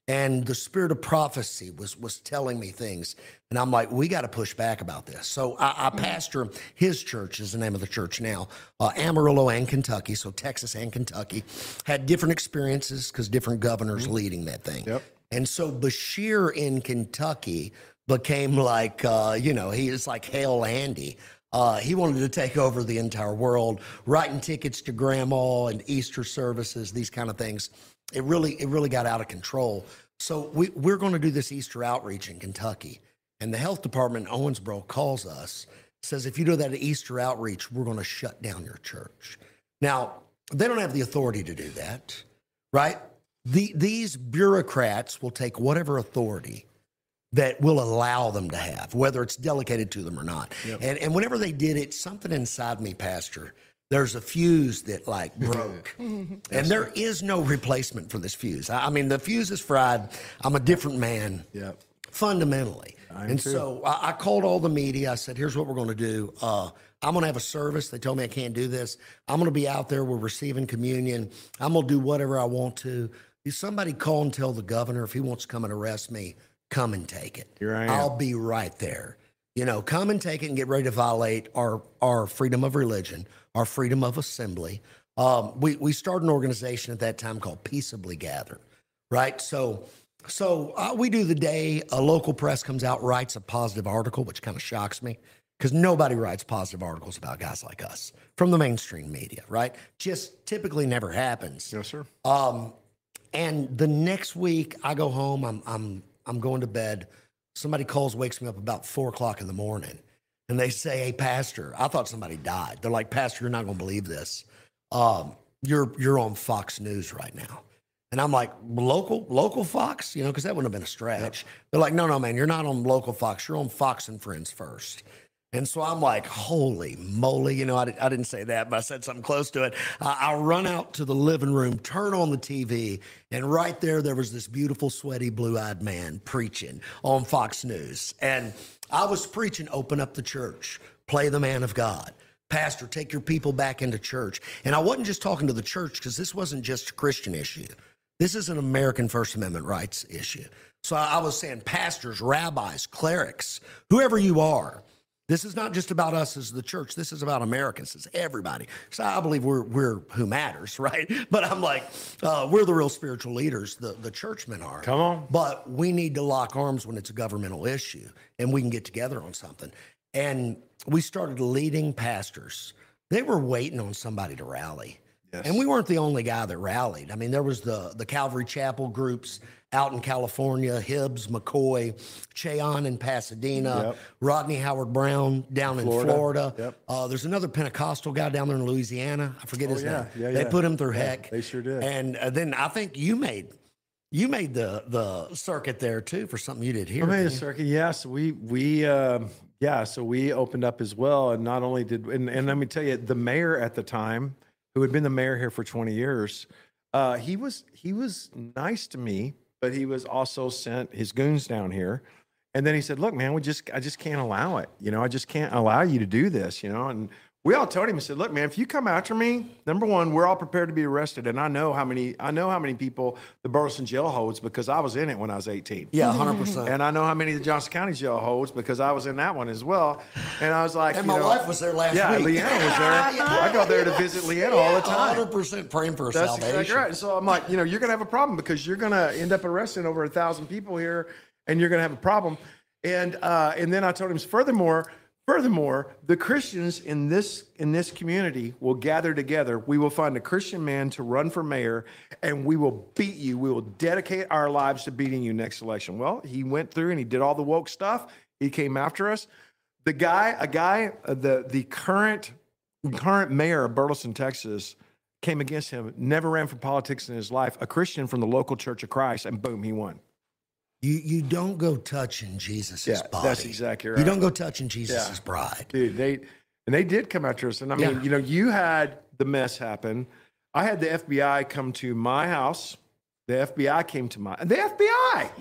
And the spirit of prophecy was was telling me things. And I'm like, we got to push back about this. So I, I pastor his church is the name of the church now, uh, Amarillo and Kentucky. So Texas and Kentucky had different experiences because different governors mm-hmm. leading that thing. Yep. And so Bashir in Kentucky became like, uh, you know, he is like Hail Andy. Uh, he wanted to take over the entire world, writing tickets to grandma and Easter services, these kind of things. It really, it really got out of control. So we, we're going to do this Easter outreach in Kentucky. And the health department in Owensboro calls us, says, if you do that Easter outreach, we're going to shut down your church. Now, they don't have the authority to do that, right? The, these bureaucrats will take whatever authority that will allow them to have, whether it's delegated to them or not. Yep. And, and whenever they did it, something inside me, Pastor, there's a fuse that like broke. And there is no replacement for this fuse. I, I mean, the fuse is fried. I'm a different man. Yep. Fundamentally. I'm and too. so I, I called all the media. I said, here's what we're going to do. Uh, I'm going to have a service. They told me I can't do this. I'm going to be out there. We're receiving communion. I'm going to do whatever I want to. If somebody call and tell the governor if he wants to come and arrest me, come and take it. Here I am. I'll be right there. You know, come and take it and get ready to violate our, our freedom of religion, our freedom of assembly. Um, we, we started an organization at that time called Peaceably Gather, right? So So uh, we do the day a local press comes out, writes a positive article, which kind of shocks me because nobody writes positive articles about guys like us from the mainstream media, right? Just typically never happens. Yes, sir. Um, and the next week I go home, I'm, I'm, I'm going to bed. Somebody calls, wakes me up about four o'clock in the morning and they say, hey, Pastor, I thought somebody died. They're like, Pastor, you're not going to believe this. Um, you're, you're on Fox News right now. And I'm like, local, local Fox, you know, because that wouldn't have been a stretch. Yep. They're like, no, no, man, you're not on local Fox. You're on Fox and Friends first. And so I'm like, holy moly, you know, I, I didn't say that, but I said something close to it. Uh, I run out to the living room, turn on the T V, and right there, there was this beautiful, sweaty, blue-eyed man preaching on Fox News. And I was preaching, open up the church, play the man of God. Pastor, take your people back into church. And I wasn't just talking to the church because this wasn't just a Christian issue. This is an American First Amendment rights issue. So I was saying pastors, rabbis, clerics, whoever you are, this is not just about us as the church. This is about Americans. It's everybody. So I believe we're we're who matters, right? But I'm like, uh, we're the real spiritual leaders. The, the churchmen are. Come on. But we need to lock arms when it's a governmental issue, and we can get together on something. And we started leading pastors. They were waiting on somebody to rally. Yes. And we weren't the only guy that rallied. I mean, there was the, the Calvary Chapel groups out in California, Hibbs, McCoy, Cheon in Pasadena, yep. Rodney Howard Brown down Florida. in Florida. Yep. Uh, there's another Pentecostal guy down there in Louisiana. I forget oh, his yeah. name. Yeah, they yeah. put him through yeah, heck. They sure did. And uh, then I think you made you made the the circuit there too for something you did here. I made a circuit. Yes, we we uh, yeah. So we opened up as well, and not only did and, and let me tell you, the mayor at the time, who had been the mayor here for twenty years, uh, he was he was nice to me, but he was also sent his goons down here. And then he said, look, man, we just I just can't allow it. You know, I just can't allow you to do this, you know. And we all told him, I said, look, man, if you come after me, number one, we're all prepared to be arrested. And I know how many I know how many people the Burleson jail holds because I was in it when I was eighteen. Yeah, one hundred percent. And I know how many the Johnson County jail holds because I was in that one as well. And I was like, and you my know, wife was there last yeah, week. Yeah, Leanna was there. yeah. I go there to visit Leanna all the time. one hundred percent praying for her That's salvation. Exactly right. So I'm like, you know, you're going to have a problem because you're going to end up arresting over a thousand people here and you're going to have a problem. And uh, and then I told him, furthermore, Furthermore, the Christians in this in this community will gather together. We will find a Christian man to run for mayor, and we will beat you. We will dedicate our lives to beating you next election. Well, he went through and he did all the woke stuff. He came after us. The guy, a guy, uh, the the current current mayor of Burleson, Texas, came against him. Never ran for politics in his life. A Christian from the local Church of Christ, and boom, he won. You you don't go touching Jesus' yeah, body. That's exactly right. You don't go touching Jesus' yeah. bride. Dude, they and they did come after us. And I mean, Yeah. you know, you had the mess happen. I had the F B I come to my house. The F B I came to my the F B I,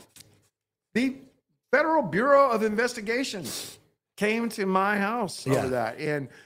the Federal Bureau of Investigations, came to my house Yeah. over that. And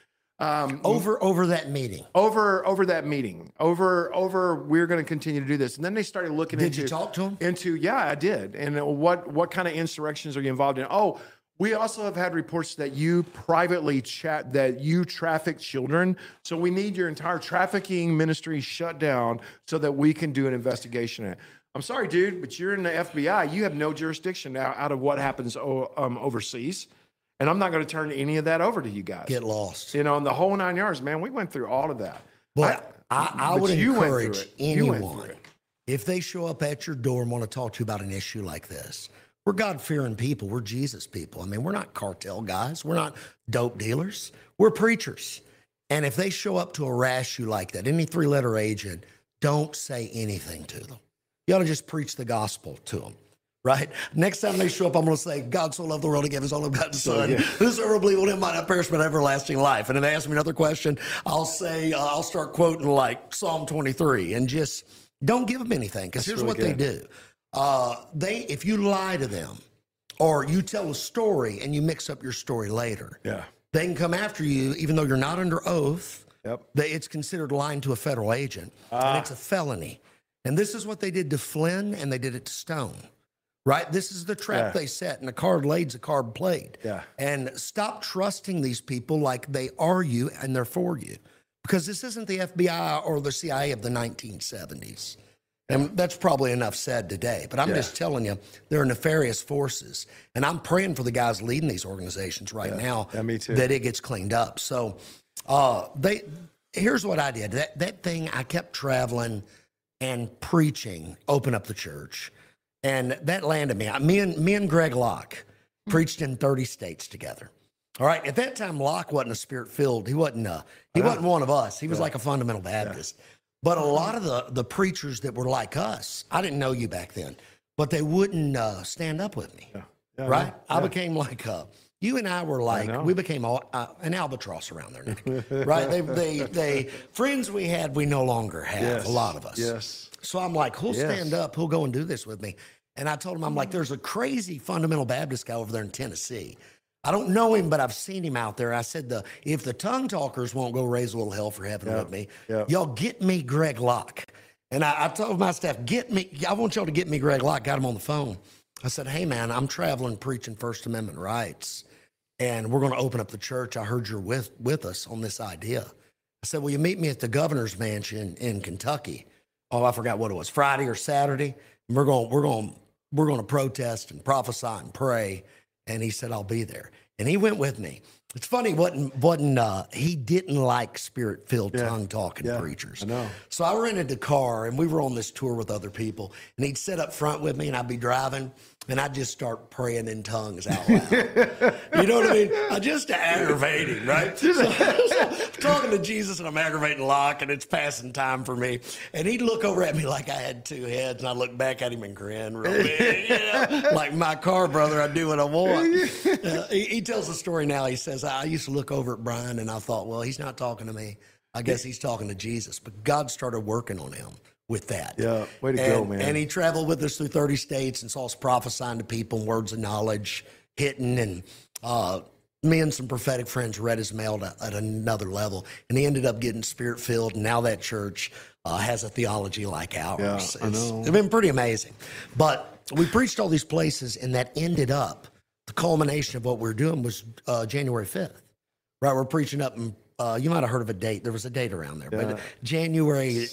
Um, Over over that meeting. over over that meeting, over over we're going to continue to do this, and then they started looking Did into. you talk to them? Into yeah, I did. And what what kind of insurrections are you involved in? Oh, we also have had reports that you privately chat that you traffic children. So we need your entire trafficking ministry shut down so that we can do an investigation. In it. I'm sorry, dude, but you're in the F B I. You have no jurisdiction now out of what happens um, overseas. And I'm not going to turn any of that over to you guys. Get lost. You know, in the whole nine yards, man, we went through all of that. But I, I, I but would you went encourage through it. You went through anyone, it. if they show up at your door and want to talk to you about an issue like this, we're God-fearing people. We're Jesus people. I mean, we're not cartel guys. We're not dope dealers. We're preachers. And if they show up to harass you like that, any three-letter agent, don't say anything to them. You ought to just preach the gospel to them. Right? Next time they show up, I'm going to say, God so loved the world, he gave his only begotten son. yeah. Whosoever believe in him might not perish but have everlasting life. And if they ask me another question, I'll say, uh, I'll start quoting like Psalm twenty-three and just don't give them anything. Because here's really what good. they do. Uh, they, if you lie to them or you tell a story and you mix up your story later, Yeah. they can come after you even though you're not under oath. Yep. They, it's considered lying to a federal agent. Ah. And it's a felony. And this is what they did to Flynn and they did it to Stone. Right? This is the trap Yeah. they set, and a card laid's a card played. Yeah. And stop trusting these people like they are you and they're for you. Because this isn't the F B I or the C I A of the nineteen seventies. And that's probably enough said today. But I'm Yeah. just telling you, there are nefarious forces. And I'm praying for the guys leading these organizations right Yeah. now Yeah, me too. that it gets cleaned up. So uh, they here's what I did. That, that thing, I kept traveling and preaching, open up the church. And that landed me. Me and me and Greg Locke preached in thirty states together. All right. At that time, Locke wasn't a spirit filled. He wasn't. Uh, he wasn't one of us. He was like a fundamental Baptist. But a lot of the the preachers that were like us, I didn't know you back then, but they wouldn't uh, stand up with me. Yeah, I right. know. I became like uh, you and I were like know. we became a, uh, an albatross around their neck. Right. They they they friends we had we no longer have. Yes. A lot of us. Yes. So I'm like, who'll Yes. stand up? Who'll go and do this with me? And I told him, I'm like, there's a crazy fundamental Baptist guy over there in Tennessee. I don't know him, but I've seen him out there. I said, the if the tongue talkers won't go raise a little hell for heaven Yeah, with me, yeah. y'all get me Greg Locke. And I, I told my staff, get me, I want y'all to get me Greg Locke. Got him on the phone. I said, hey, man, I'm traveling preaching First Amendment rights, and we're going to open up the church. I heard you're with, with us on this idea. I said, will you meet me at the governor's mansion in Kentucky? Oh, I forgot what it was, Friday or Saturday. And we're going, we're going, we're going to protest and prophesy and pray. And he said, I'll be there. And he went with me. It's funny, wasn't, wasn't, uh, he didn't like spirit-filled Yeah. tongue-talking Yeah, preachers. I know. So I rented the car, and we were on this tour with other people. And he'd sit up front with me, and I'd be driving, and I'd just start praying in tongues out loud. You know what I mean? I just to aggravate him, right? So, so I'm talking to Jesus, and I'm aggravating Locke, and it's passing time for me. And he'd look over at me like I had two heads, and I'd look back at him and grin real big, you know? Like my car, brother, I do what I want. Uh, he, he tells the story now. He says, I used to look over at Brian, and I thought, well, he's not talking to me. I guess he's talking to Jesus. But God started working on him with that. Yeah, way to and, go, man. And he traveled with us through thirty states and saw us prophesying to people and words of knowledge, hitting, and uh, me and some prophetic friends read his mail to, at another level. And he ended up getting spirit-filled, and now that church uh, has a theology like ours. Yeah, it's, I know. it's been pretty amazing. But we preached all these places, and that ended up, the culmination of what we were doing was uh, January fifth. Right, we're preaching up, and uh, you might have heard of a date. There was a date around there, Yeah. but January.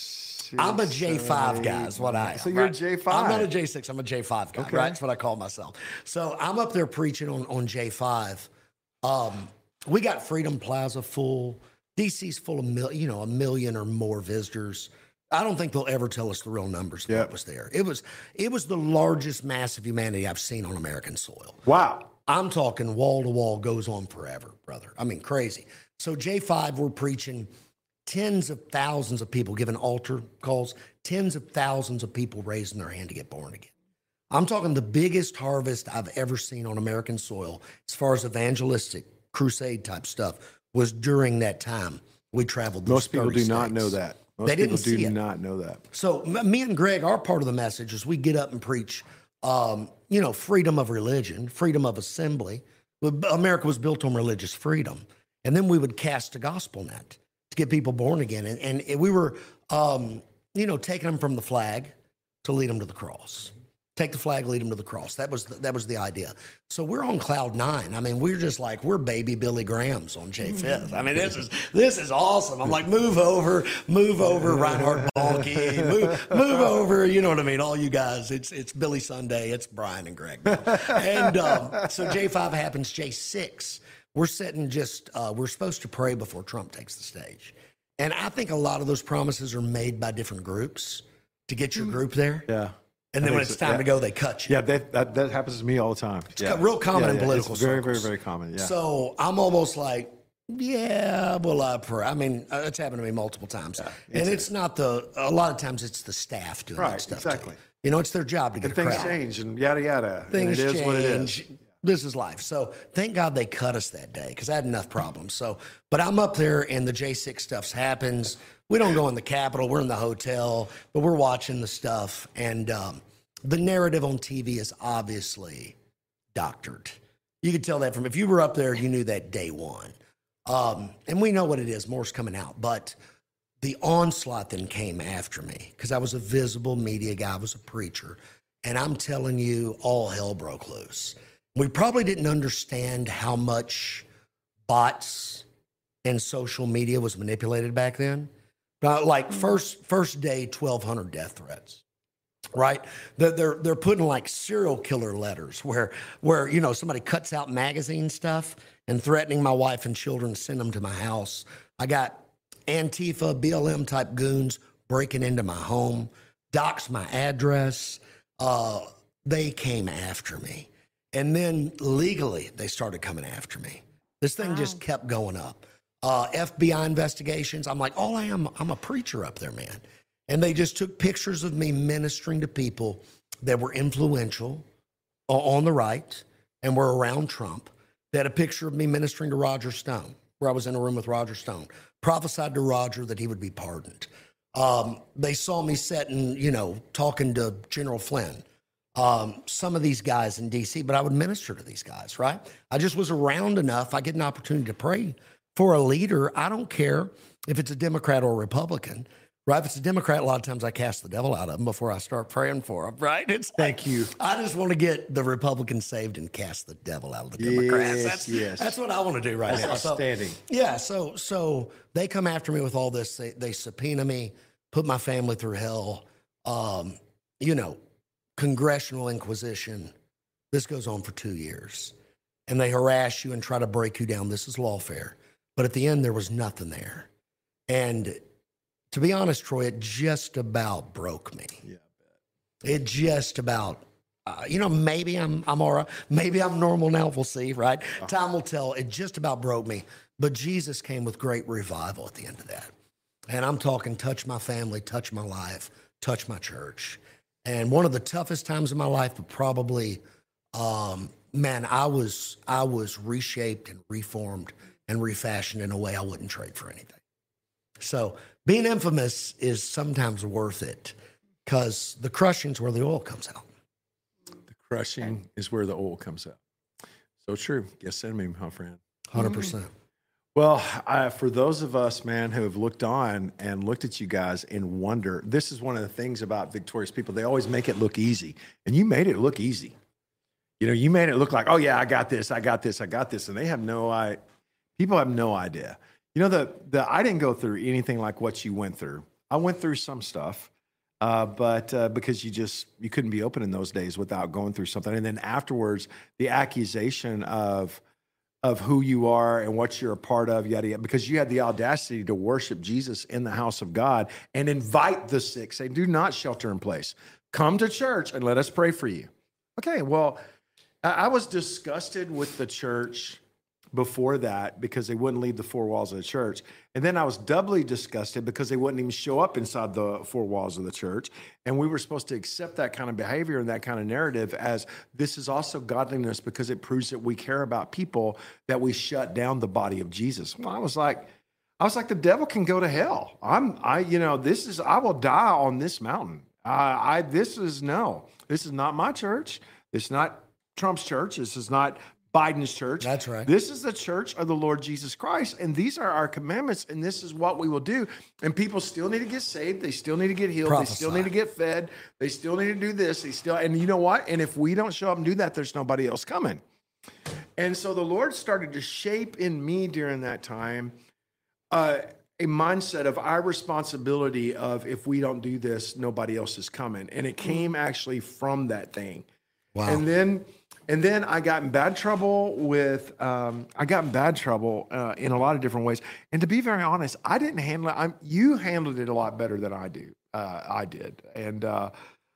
I'm a J five guy, is what I am. So you're a right? J five. I'm not a J six. I'm a J five guy. Okay. Right? That's what I call myself. So I'm up there preaching on, on J five. Um, we got Freedom Plaza full. D C's full of mil, you know a million or more visitors. I don't think they'll ever tell us the real numbers that Yep. was there. It was it was the largest mass of humanity I've seen on American soil. Wow. I'm talking wall to wall, goes on forever, brother. I mean, crazy. So J five, we're preaching tens of thousands of people giving altar calls, tens of thousands of people raising their hand to get born again. I'm talking the biggest harvest I've ever seen on American soil as far as evangelistic crusade type stuff was during that time we traveled. Most people do thirty not states. know that. Most They didn't people do see it. not know that. So m- me and Greg, our part of the message is we get up and preach, um, you know, freedom of religion, freedom of assembly. America was built on religious freedom. And then we would cast a gospel net to get people born again. And, and it, we were, um, you know, taking them from the flag to lead them to the cross. Take the flag, lead them to the cross. That was the, that was the idea. So we're on cloud nine. I mean, we're just like, we're baby Billy Grahams on J fifth. I mean, this is this is awesome. I'm like, move over, move over, Reinhard Bonnke, move, move over. You know what I mean? All you guys, it's it's Billy Sunday, it's Brian and Greg. And um, so J five happens, J six. We're sitting just, uh, we're supposed to pray before Trump takes the stage. And I think a lot of those promises are made by different groups to get your group there. Yeah. And then when it's time yeah. to go, they cut you. Yeah, that, that, that happens to me all the time. It's yeah. real common yeah, in yeah. political it's very, circles. very, very common, yeah. So I'm almost like, yeah, well, I pray. I mean, uh, it's happened to me multiple times. Yeah, and it's not the, a lot of times it's the staff doing right, that stuff. Exactly. Too. You know, it's their job to get and a things crowd. change and yada, yada. Things and it is change. what it is. This is life. So thank God they cut us that day because I had enough problems. So, but I'm up there and the J six stuff happens. We don't go in the Capitol. We're in the hotel, but we're watching the stuff. And um, the narrative on T V is obviously doctored. You could tell that from, if you were up there, you knew that day one. Um, and we know what it is. More's coming out. But the onslaught then came after me because I was a visible media guy. I was a preacher. And I'm telling you, all hell broke loose. We probably didn't understand how much bots and social media was manipulated back then. But like first first day, twelve hundred death threats, right? They're, they're, they're putting like serial killer letters where, where, you know, somebody cuts out magazine stuff and threatening my wife and children to send them to my house. I got Antifa, B L M type goons breaking into my home, doxed my address. Uh, they came after me. And then legally, they started coming after me. This thing wow. just kept going up. Uh, F B I investigations. I'm like, all I am, I'm a preacher up there, man. And they just took pictures of me ministering to people that were influential on the right and were around Trump. They had a picture of me ministering to Roger Stone, where I was in a room with Roger Stone. Prophesied to Roger that he would be pardoned. Um, they saw me sitting, you know, talking to General Flynn. Um, some of these guys in D C, but I would minister to these guys, right? I just was around enough. I get an opportunity to pray for a leader. I don't care if it's a Democrat or a Republican, right? If it's a Democrat, a lot of times I cast the devil out of them before I start praying for them, right? It's Thank like, you. I just want to get the Republicans saved and cast the devil out of the Democrats. Yes, that's, yes. that's what I want to do right that's now. Outstanding. So, yeah, so so they come after me with all this. They, they subpoena me, put my family through hell, um, you know, Congressional Inquisition. This goes on for two years. And they harass you and try to break you down. This is lawfare. But at the end, there was nothing there. And to be honest, Troy, it just about broke me. Yeah, I bet. It just about, uh, you know, maybe I'm I'm all right. Maybe I'm normal now. We'll see, right? Uh-huh. Time will tell. It just about broke me. But Jesus came with great revival at the end of that. And I'm talking touch my family, touch my life, touch my church. And one of the toughest times of my life, but probably, um, man, I was I was reshaped and reformed and refashioned in a way I wouldn't trade for anything. So being infamous is sometimes worth it because the crushing's where the oil comes out. The crushing is where the oil comes out. So true. Yes, send me, my friend. one hundred percent. Well, I, for those of us, man, who have looked on and looked at you guys in wonder, this is one of the things about victorious people. They always make it look easy, and you made it look easy. You know, you made it look like, oh yeah, I got this, I got this, I got this, and they have no I. People have no idea. You know, the the I didn't go through anything like what you went through. I went through some stuff, uh, but uh, because you just you couldn't be open in those days without going through something, and then afterwards, the accusation of. of who you are and what you're a part of, yada, yada, because you had the audacity to worship Jesus in the house of God and invite the sick, say, do not shelter in place. Come to church and let us pray for you. Okay, well, I was disgusted with the church before that because they wouldn't leave the four walls of the church. And then I was doubly disgusted because they wouldn't even show up inside the four walls of the church. And we were supposed to accept that kind of behavior and that kind of narrative as this is also godliness because it proves that we care about people, that we shut down the body of Jesus. Well, I was like, I was like, the devil can go to hell. I'm, I, you know, this is, I will die on this mountain. Uh, I, this is, no, this is not my church. This is not Trump's church. This is not Biden's church. That's right. This is the church of the Lord Jesus Christ. And these are our commandments. And this is what we will do. And people still need to get saved. They still need to get healed. Prophesy. They still need to get fed. They still need to do this. They still, and you know what? And if we don't show up and do that, there's nobody else coming. And so the Lord started to shape in me during that time uh, a mindset of our responsibility of if we don't do this, nobody else is coming. And it came actually from that thing. Wow. And then, and then I got in bad trouble with, um, I got in bad trouble uh, in a lot of different ways. And to be very honest, I didn't handle it. I'm, you handled it a lot better than I do. Uh, I did. And uh,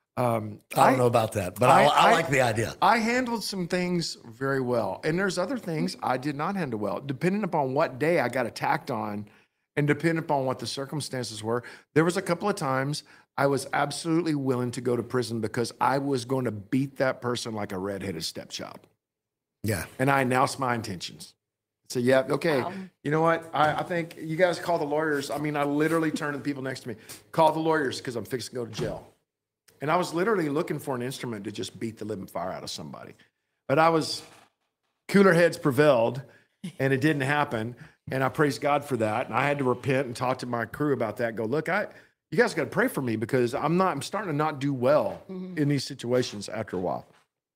um, I don't know about that, but I, I, I like the idea. I handled some things very well. And there's other things I did not handle well. Depending upon what day I got attacked on, and depending upon what the circumstances were, there was a couple of times I was absolutely willing to go to prison because I was going to beat that person like a redheaded stepchild. Yeah. And I announced my intentions. So, yeah, okay, Wow. you know what? I, I think you guys call the lawyers. I mean, I literally turned to the people next to me, call the lawyers because I'm fixing to go to jail. And I was literally looking for an instrument to just beat the living fire out of somebody. But I was, cooler heads prevailed, and it didn't happen. And I praise God for that. And I had to repent and talk to my crew about that. Go, look, I, you guys got to pray for me because I'm not, I'm starting to not do well mm-hmm. in these situations after a while.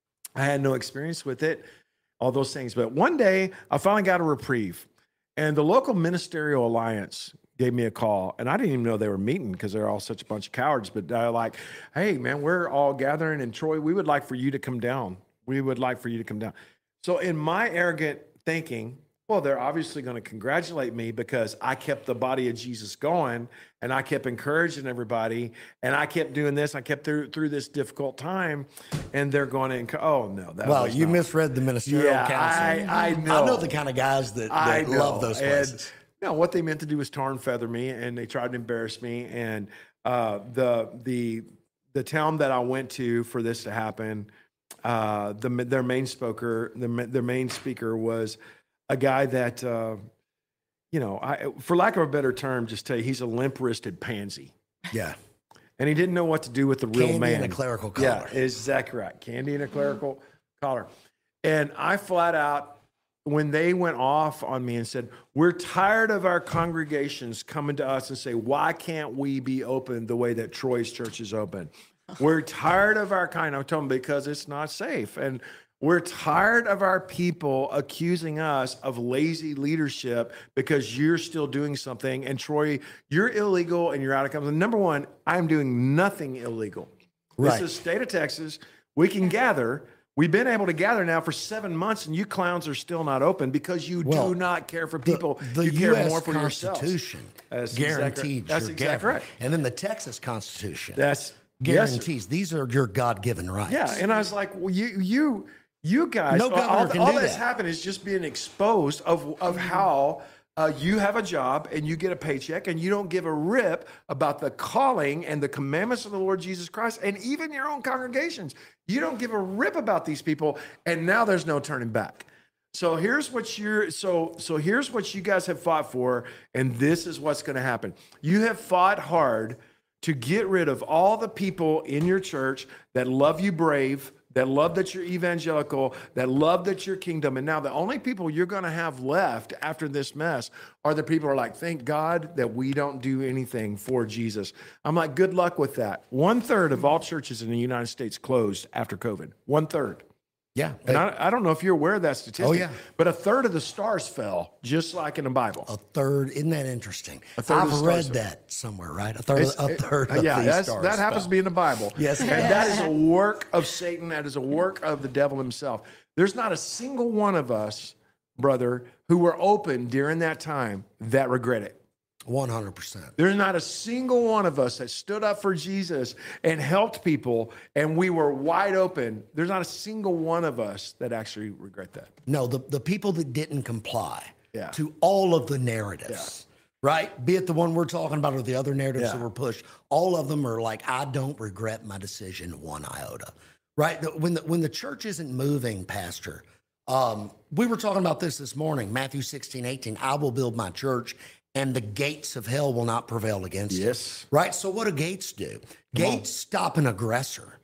I had no experience with it, all those things. But one day I finally got a reprieve, and the local ministerial alliance gave me a call, and I didn't even know they were meeting because they're all such a bunch of cowards. But they're like, hey man, we're all gathering in Troy. We would like for you to come down. We would like for you to come down. So in my arrogant thinking, well, they're obviously going to congratulate me because I kept the body of Jesus going, and I kept encouraging everybody, and I kept doing this. I kept through through this difficult time, and they're going to, oh no, that well, was you not. misread the ministerial Yeah, council. I, I know. I know the kind of guys that, I that know. love those places. And, no, what they meant to do was tar and feather me, and they tried to embarrass me. And uh, the the the town that I went to for this to happen, uh, the their main speaker, the, their main speaker was a guy that, uh, you know, I, for lack of a better term, just tell you, he's a limp-wristed pansy. Yeah. And he didn't know what to do with the real Candy man. and a clerical collar. Yeah, exactly right. Candy and a clerical collar. And I flat out, when they went off on me and said, we're tired of our congregations coming to us and say, why can't we be open the way that Troy's church is open? We're tired of our kind. I told them because it's not safe. And we're tired of our people accusing us of lazy leadership because you're still doing something. And Troy, you're illegal and you're out of compliance. Number one, I'm doing nothing illegal. Right. This is state of Texas. We can gather. We've been able to gather now for seven months, and you clowns are still not open because you Well, do not care for people. The, the you U care S more for yourselves. Constitution That's guaranteed. Exactly, that's your exactly government. right. And then the Texas Constitution That's guarantees. yes, These are your God-given rights. yeah. And I was like, well, you, you, you guys, No all, governor all, can all do that's that. happened is just being exposed of of how. Uh, you have a job and you get a paycheck and you don't give a rip about the calling and the commandments of the Lord Jesus Christ and even your own congregations. You don't give a rip about these people, and now there's no turning back. So here's what you're so so here's what you guys have fought for, and this is what's going to happen. You have fought hard to get rid of all the people in your church that love you brave, that love that you're evangelical, that love that you're kingdom. And now the only people you're going to have left after this mess are the people who are like, thank God that we don't do anything for Jesus. I'm like, good luck with that. One third of all churches in the United States closed after COVID. One third. Yeah. And I, I don't know if you're aware of that statistic. Oh, yeah. But a third of the stars fell, just like in the Bible. A third, isn't that interesting? A third of I've the read stars that somewhere, right? A third, It's- a third of yeah, these that's, stars that happens fell. to be in the Bible. Yes, and it does. that is a work of Satan. That is a work of the devil himself. There's not a single one of us, brother, who were open during that time that regret it. one hundred percent. There's not a single one of us that stood up for Jesus and helped people, and we were wide open. There's not a single one of us that actually regret that. No, the, the people that didn't comply Yeah. to all of the narratives, right? Be it the one we're talking about or the other narratives Yeah. that were pushed, all of them are like, I don't regret my decision one iota, right? The- When the, when the church isn't moving, Pastor, um, we were talking about this this morning, Matthew sixteen, eighteen, I will build my church and the gates of hell will not prevail against it. Yes. Right? So what do gates do? Gates stop an aggressor.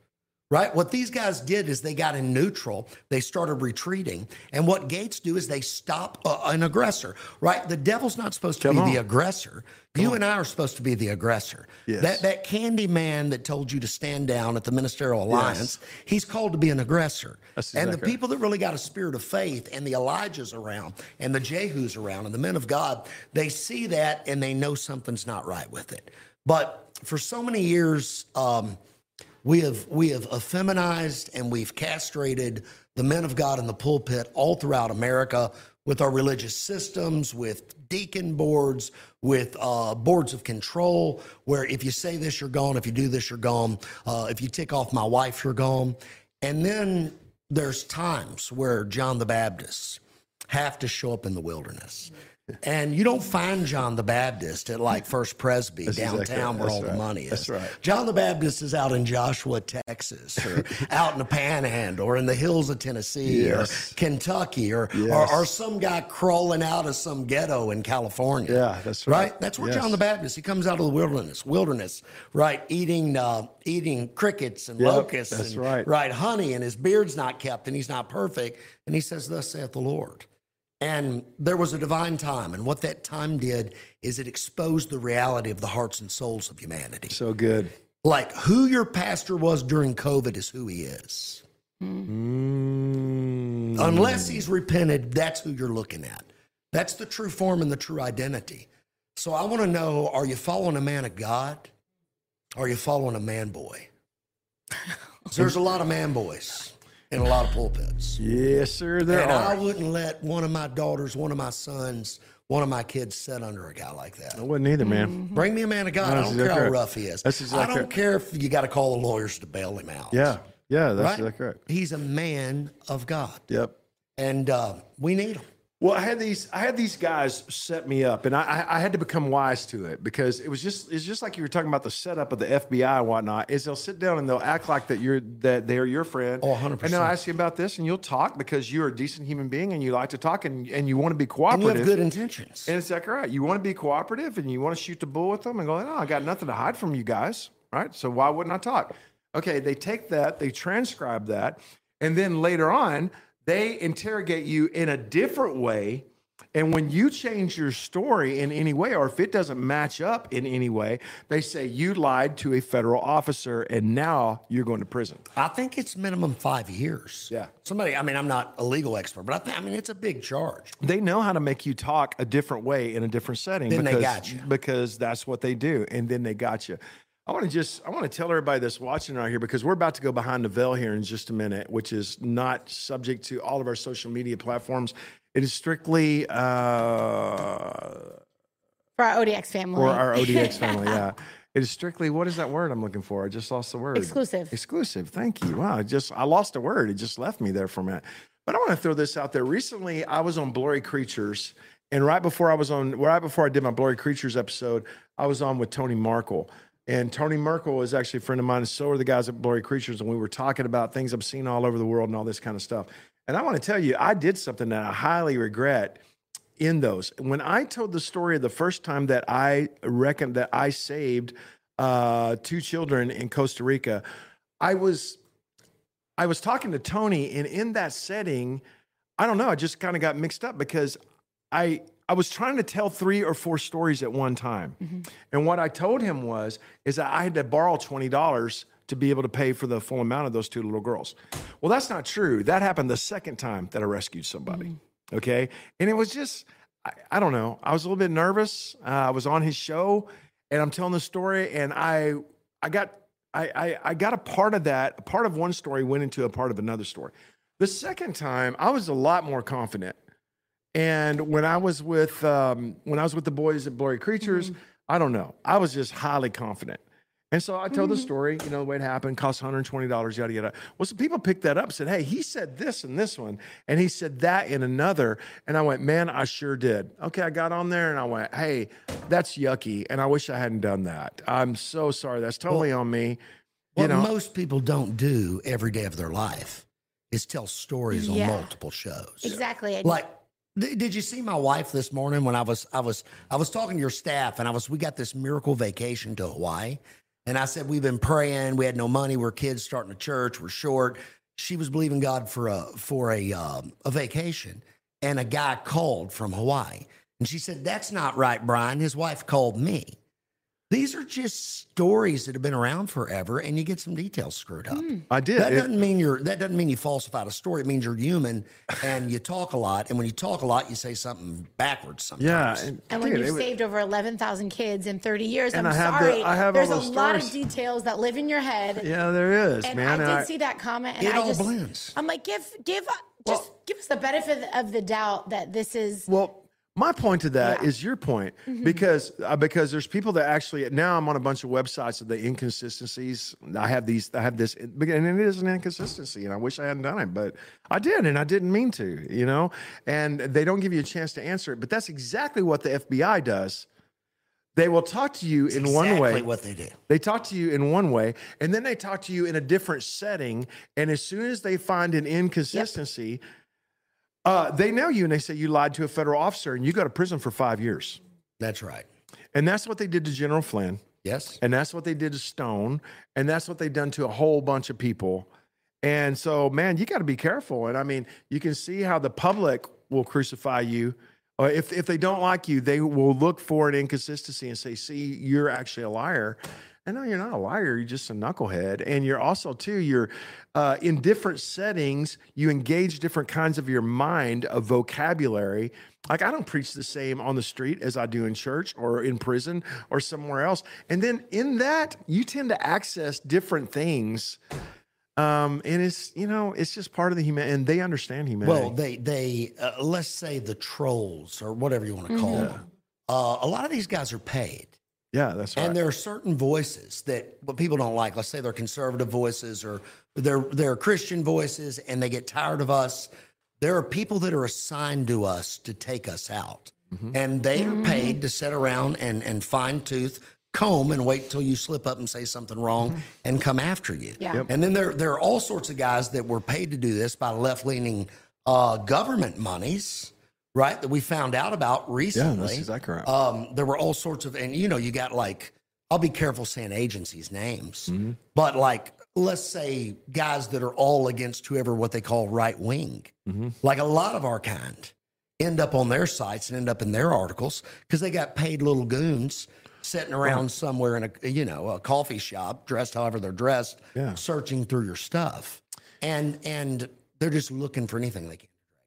right? What these guys did is they got in neutral. They started retreating. And what gates do is they stop uh, an aggressor, right? The devil's not supposed to Come be on. the aggressor. Come you on. and I are supposed to be the aggressor. Yes. That that candy man that told you to stand down at the Ministerial Alliance, he's called to be an aggressor. That's and the exactly right. people that really got a spirit of faith, and the Elijahs around, and the Jehus around, and the men of God, they see that and they know something's not right with it. But for so many years, um, we have we have effeminized and we've castrated the men of God in the pulpit all throughout America with our religious systems, with deacon boards, with uh, boards of control, where if you say this, you're gone. If you do this, you're gone. Uh, if you tick off my wife, you're gone. And then there's times where John the Baptist have to show up in the wilderness. And you don't find John the Baptist at like First Presby That's downtown exactly right. where That's all right. the money is. That's right. John the Baptist is out in Joshua, Texas, or out in the Panhandle, or in the hills of Tennessee, Yes. or Kentucky, or, Yes. or or some guy crawling out of some ghetto in California. Yeah, that's right. That's where Yes. John the Baptist, he comes out of the wilderness, wilderness, right? Eating uh, eating crickets and Yep, locusts that's and right. right honey, and his beard's not kept, and he's not perfect. And he says, "Thus saith the Lord." And there was a divine time, and what that time did is it exposed the reality of the hearts and souls of humanity. So good. Like who your pastor was during COVID is who he is. Mm. Unless he's repented, that's who you're looking at. That's the true form and the true identity. So I want to know, are you following a man of God? Or are you following a man boy? There's a lot of man boys in a lot of pulpits. Yes, sir, there And I are. wouldn't let one of my daughters, one of my sons, one of my kids sit under a guy like that. I wouldn't either, man. Bring me a man of God. I That's don't care exactly how right. rough he is. That's I exactly don't right. care if you got to call the lawyers to bail him out. Yeah, yeah, that's Right? exactly right. He's a man of God. Yep. And uh, we need him. Well, I had these, I had these guys set me up, and I, I, I had to become wise to it because it was just, it's just like you were talking about the setup of the F B I and whatnot. Is they'll sit down and they'll act like that you're that they're your friend. Oh, one hundred percent. And they'll ask you about this, and you'll talk because you're a decent human being and you like to talk and and you want to be And cooperative. you have good intentions. And it's exactly right. You want to be cooperative and you want to shoot the bull with them and go, no, I got nothing to hide from you guys, right? So why wouldn't I talk? Okay, they take that, they transcribe that, and then later on, they interrogate you in a different way. And when you change your story in any way, or if it doesn't match up in any way, they say you lied to a federal officer and now you're going to prison. I think it's minimum five years. Yeah. Somebody, I mean, I'm not a legal expert, but I, think, I mean, it's a big charge. They know how to make you talk a different way in a different setting. Then they because, got you. Because that's what they do. And then they got you. I want to just, I want to tell everybody that's watching right here, because we're about to go behind the veil here in just a minute, which is not subject to all of our social media platforms. It is strictly uh, For our O D X family. for our O D X family. Yeah. It is strictly, what is that word I'm looking for? I just lost the word. Exclusive. Exclusive. Thank you. Wow. I just, I lost a word. It just left me there for a minute. But I want to throw this out there. Recently, I was on Blurry Creatures. And right before I was on, right before I did my Blurry Creatures episode, I was on with Tony Markle. And Tony Merkel is actually a friend of mine, and so are the guys at Blurry Creatures. And we were talking about things I've seen all over the world and all this kind of stuff. And I want to tell you, I did something that I highly regret in those. When I told the story of the first time that I reckoned that I saved uh, two children in Costa Rica, I was, I was talking to Tony, and in that setting, I don't know, I just kind of got mixed up because I, I was trying to tell three or four stories at one time. Mm-hmm. And what I told him was, is that I had to borrow twenty dollars to be able to pay for the full amount of those two little girls. Well, that's not true. That happened the second time that I rescued somebody. Mm-hmm. Okay. And it was just, I, I don't know. I was a little bit nervous. Uh, I was on his show and I'm telling the story, and I, I got, I, I, I got a part of that. A part of one story went into a part of another story. The second time I was a lot more confident. And when I was with, um, when I was with the boys at Blurry Creatures, mm-hmm. I don't know. I was just highly confident. And so I told mm-hmm. the story, you know, the way it happened, cost one hundred twenty dollars, yada, yada. Well, some people picked that up and said, hey, he said this in this one, and he said that in another. And I went, man, I sure did. Okay, I got on there and I went, hey, that's yucky, and I wish I hadn't done that. I'm so sorry. That's totally well, on me. What you know, most people don't do every day of their life is tell stories yeah. on multiple shows. Exactly. Like, did you see my wife this morning when I was, I was, I was talking to your staff, and I was, we got this miracle vacation to Hawaii. And I said, we've been praying. We had no money. We're kids starting a church. We're short. She was believing God for a for a um, a vacation, and a guy called from Hawaii, and she said, "That's not right, Brian." His wife called me. These are just stories that have been around forever, and you get some details screwed up. Mm. I did. That it, doesn't mean you're. That doesn't mean you falsified a story. It means you're human, and you talk a lot. And when you talk a lot, you say something backwards sometimes. Yeah, and, and when dude, you've was, saved over eleven thousand kids in thirty years, and I'm I have sorry. The, I have There's all a those lot of stories. details that live in your head. Yeah, there is, and man. I did I, see that comment, and it I all just, blends. I'm like, give, give, Well, just give us the benefit of the doubt that this is. Well, my point to that Yeah. is your point, Mm-hmm. because uh, because there's people that actually now I'm on a bunch of websites of the inconsistencies. I have these, I have this, and it is an inconsistency, and I wish I hadn't done it, but I did, and I didn't mean to, you know. And they don't give you a chance to answer it, but that's exactly what the F B I does. They will talk to you It's in exactly one way. what they do. They talk to you in one way, and then they talk to you in a different setting. And as soon as they find an inconsistency, uh, they nail you and they say you lied to a federal officer and you go to prison for five years. That's right. And that's what they did to General Flynn. Yes. And that's what they did to Stone. And that's what they've done to a whole bunch of people. And so, man, you got to be careful. And I mean, you can see how the public will crucify you. Or if, if they don't like you, they will look for an inconsistency and say, see, you're actually a liar. And no, you're not a liar. You're just a knucklehead. And you're also, too, you're uh, in different settings, you engage different kinds of your mind, of vocabulary. Like, I don't preach the same on the street as I do in church or in prison or somewhere else. And then in that, you tend to access different things. Um, and it's, you know, it's just part of the human, and they understand humanity. Well, they, they uh, let's say the trolls or whatever you want to call Mm-hmm. them. Uh, a lot of these guys are paid. Yeah, that's right. And there are certain voices that what people don't like. Let's say they're conservative voices or they're they're Christian voices, and they get tired of us. There are people that are assigned to us to take us out, Mm-hmm. and they are paid to sit around and and fine tooth comb and wait till you slip up and say something wrong and come after you. Yeah. Yep. And then there there are all sorts of guys that were paid to do this by left leaning uh, government monies. Right, that we found out about recently. Yeah, that's exactly right. Um, there were all sorts of, and you know, you got like, I'll be careful saying agencies' names, Mm-hmm. but like, let's say guys that are all against whoever what they call right wing, Mm-hmm. like a lot of our kind, end up on their sites and end up in their articles because they got paid little goons sitting around somewhere in a, you know, a coffee shop, dressed however they're dressed, Yeah. searching through your stuff, and and they're just looking for anything they can.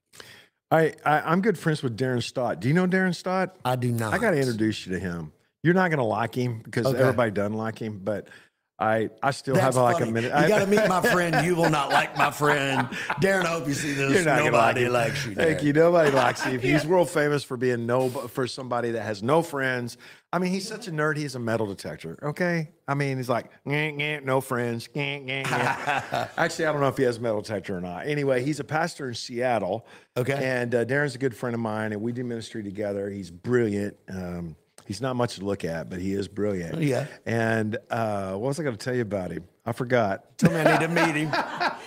I, I, I'm good friends with Darren Stott. Do you know Darren Stott? I do not. I got to introduce you to him. You're not going to like him because Okay. everybody doesn't like him, but I I still That's have like funny. a minute. You I- got to meet my friend. You will not like my friend. Darren, I hope you see this. You're not gonna Nobody like him. likes you. Thank Darren. you. Nobody likes him. He's world famous for being no for somebody that has no friends. I mean, he's such a nerd. He's a metal detector. Okay. I mean, he's like, "Nyeh, nyeh, no friends. Nyeh, nyeh, nyeh." Actually, I don't know if he has a metal detector or not. Anyway, he's a pastor in Seattle. Okay. And uh, Darren's a good friend of mine, and we do ministry together. He's brilliant. Um, he's not much to look at, but he is brilliant. Yeah. And uh, what was I going to tell you about him? I forgot. Tell me I need to meet him.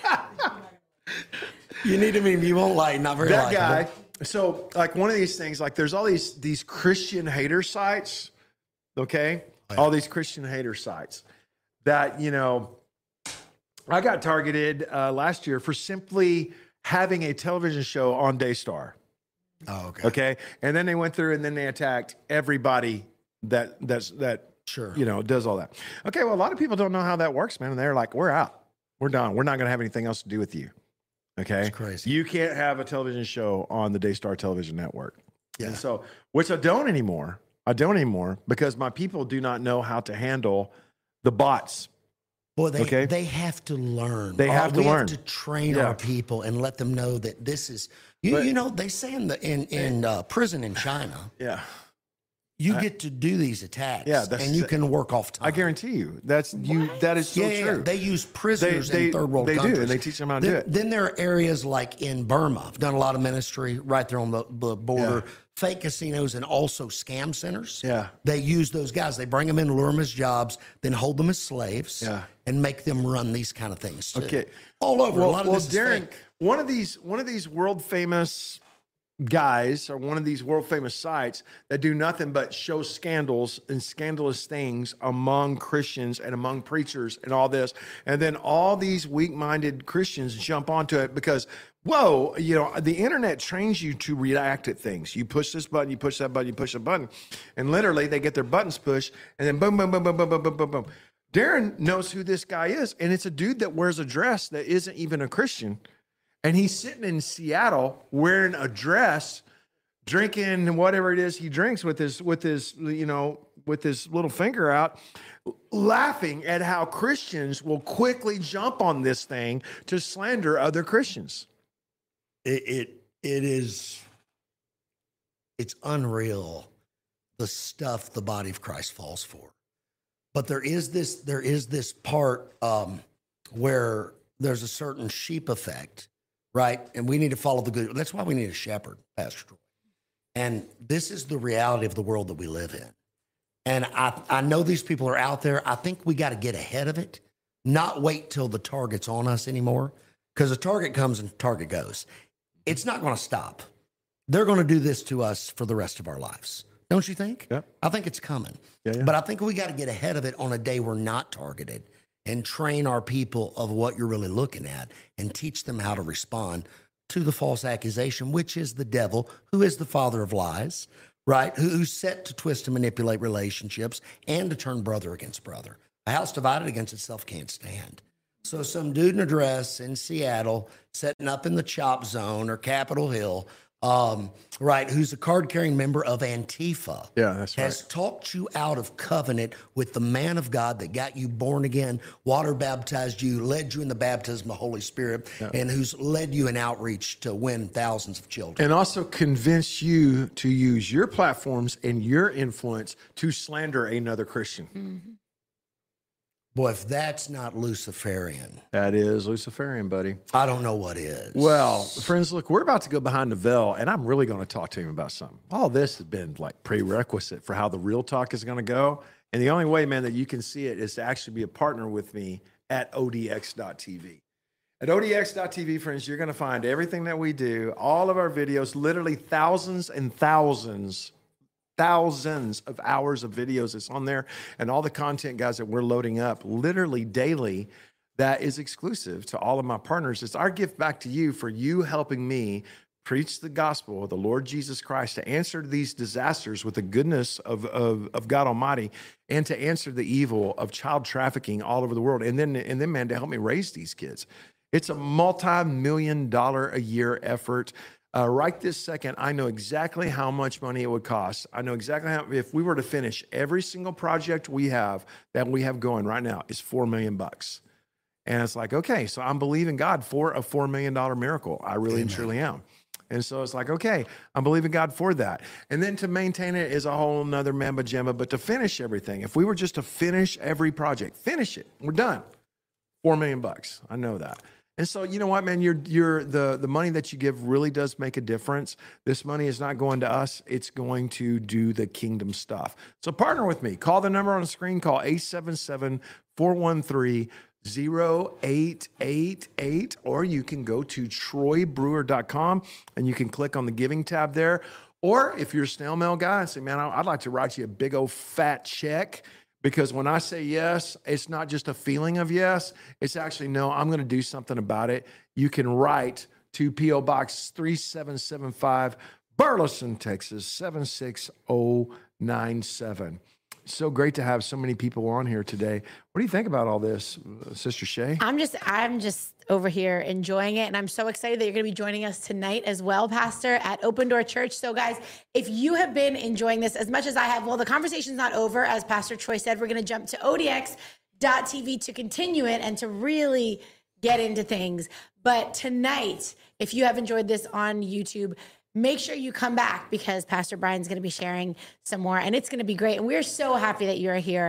You need to meet him. You won't like. Not very That guy. likable. So, like one of these things, like there's all these these Christian hater sites, okay? All these Christian hater sites that, you know, I got targeted uh, last year for simply having a television show on Daystar, Oh, okay. okay? And then they went through and then they attacked everybody that that's that Sure. you know does all that. Okay, well, a lot of people don't know how that works, man, and they're like, we're out, we're done, we're not going to have anything else to do with you. Okay, That's crazy. You can't have a television show on the Daystar Television Network. Yeah. And so, which I don't anymore. I don't anymore because my people do not know how to handle the bots. Boy, they Okay. they have to learn. They have to we learn. have to train Yeah. our people and let them know that this is. You, But- you know, they say in the in in uh, prison in China, Yeah, you get to do these attacks. Yeah, that's- and you can work off time. I guarantee you that's you. That is so Yeah, yeah, true. yeah. They use prisoners they- in third world they do, countries. and they teach them how to then, do it. Then there are areas like in Burma. I've done a lot of ministry right there on the, the border. Yeah. Fake casinos and also scam centers. Yeah. They use those guys. They bring them in, lure them as jobs, then hold them as slaves. Yeah. And make them run these kind of things too. Okay. All over. Well, a lot of well this is Darren, fake. one of these one of these world famous guys or one of these world famous sites that do nothing but show scandals and scandalous things among Christians and among preachers and all this. And then all these weak-minded Christians jump onto it because, whoa, you know, the internet trains you to react at things. You push this button, you push that button, you push a button, and literally they get their buttons pushed and then boom, boom, boom, boom, boom, boom, boom, boom, boom. Darren knows who this guy is, and it's a dude that wears a dress that isn't even a Christian. And he's sitting in Seattle wearing a dress, drinking whatever it is he drinks with his, with his, you know, with his little finger out, laughing at how Christians will quickly jump on this thing to slander other Christians. It, it, it is, it's unreal, the stuff the body of Christ falls for. But there is this, there is this part um, where there's a certain sheep effect, right? And we need to follow the good. That's why we need a shepherd, Pastor Troy. And this is the reality of the world that we live in. And I, I know these people are out there. I think we got to get ahead of it, not wait till the target's on us anymore, because the target comes and target goes. It's not going to stop. They're going to do this to us for the rest of our lives. Don't you think? Yeah. I think it's coming. Yeah, yeah. But I think we got to get ahead of it on a day we're not targeted and train our people of what you're really looking at and teach them how to respond to the false accusation, which is the devil, who is the father of lies, right? Who, who's set to twist and manipulate relationships and to turn brother against brother. A house divided against itself can't stand. So some dude in a dress in Seattle setting up in the chop zone or Capitol Hill, um, right, who's a card-carrying member of Antifa, Yeah, that's right. has talked you out of covenant with the man of God that got you born again, water baptized you, led you in the baptism of the Holy Spirit, Yeah. and who's led you in outreach to win thousands of children. And also convince you to use your platforms and your influence to slander another Christian. Mm-hmm. Boy, if that's not Luciferian, That is Luciferian, buddy. I don't know what is. Well, friends, look, we're about to go behind the veil, and I'm really going to talk to him about something. All this has been like prerequisite for how the real talk is going to go. And the only way, man, that you can see it is to actually be a partner with me at O D X dot T V. At O D X dot T V, friends, you're going to find everything that we do, all of our videos, literally thousands and thousands thousands of hours of videos that's on there, and all the content, guys, that we're loading up literally daily that is exclusive to all of my partners. It's our gift back to you for you helping me preach the gospel of the Lord Jesus Christ, to answer these disasters with the goodness of, of, of God Almighty, and to answer the evil of child trafficking all over the world. And then, and then, man, to help me raise these kids. It's a multi-million dollar a year effort. Uh, right this second, I know exactly how much money it would cost. I know exactly how, if we were to finish every single project we have that we have going right now, is four million bucks. And it's like, okay, so I'm believing God for a four million dollar miracle. I really and truly am. And so it's like, okay, I'm believing God for that. And then to maintain it is a whole nother mamba jamma, but to finish everything, if we were just to finish every project, finish it, we're done. Four million bucks. I know that. And so, you know what, man, you're, you're, the, the money that you give really does make a difference. This money is not going to us. It's going to do the kingdom stuff. So partner with me. Call the number on the screen. Call eight seven seven, four one three, zero eight eight eight, or you can go to troy brewer dot com and you can click on the giving tab there. Or if you're a snail mail guy and say, man, I'd like to write you a big old fat check. Because when I say yes, it's not just a feeling of yes. It's actually, no, I'm going to do something about it. You can write to P O Box three seven seven five, Burleson, Texas, seven six zero nine seven. So great to have so many people on here today. What do you think about all this, Sister Shay? I'm just, I'm just over here enjoying it. And I'm so excited that you're going to be joining us tonight as well, Pastor, at Open Door Church. So guys, if you have been enjoying this as much as I have, well, the conversation's not over. As Pastor Troy said, we're going to jump to O D X dot T V to continue it and to really get into things. But tonight, if you have enjoyed this on YouTube, make sure you come back, because Pastor Brian's going to be sharing some more, and it's going to be great. And we're so happy that you're here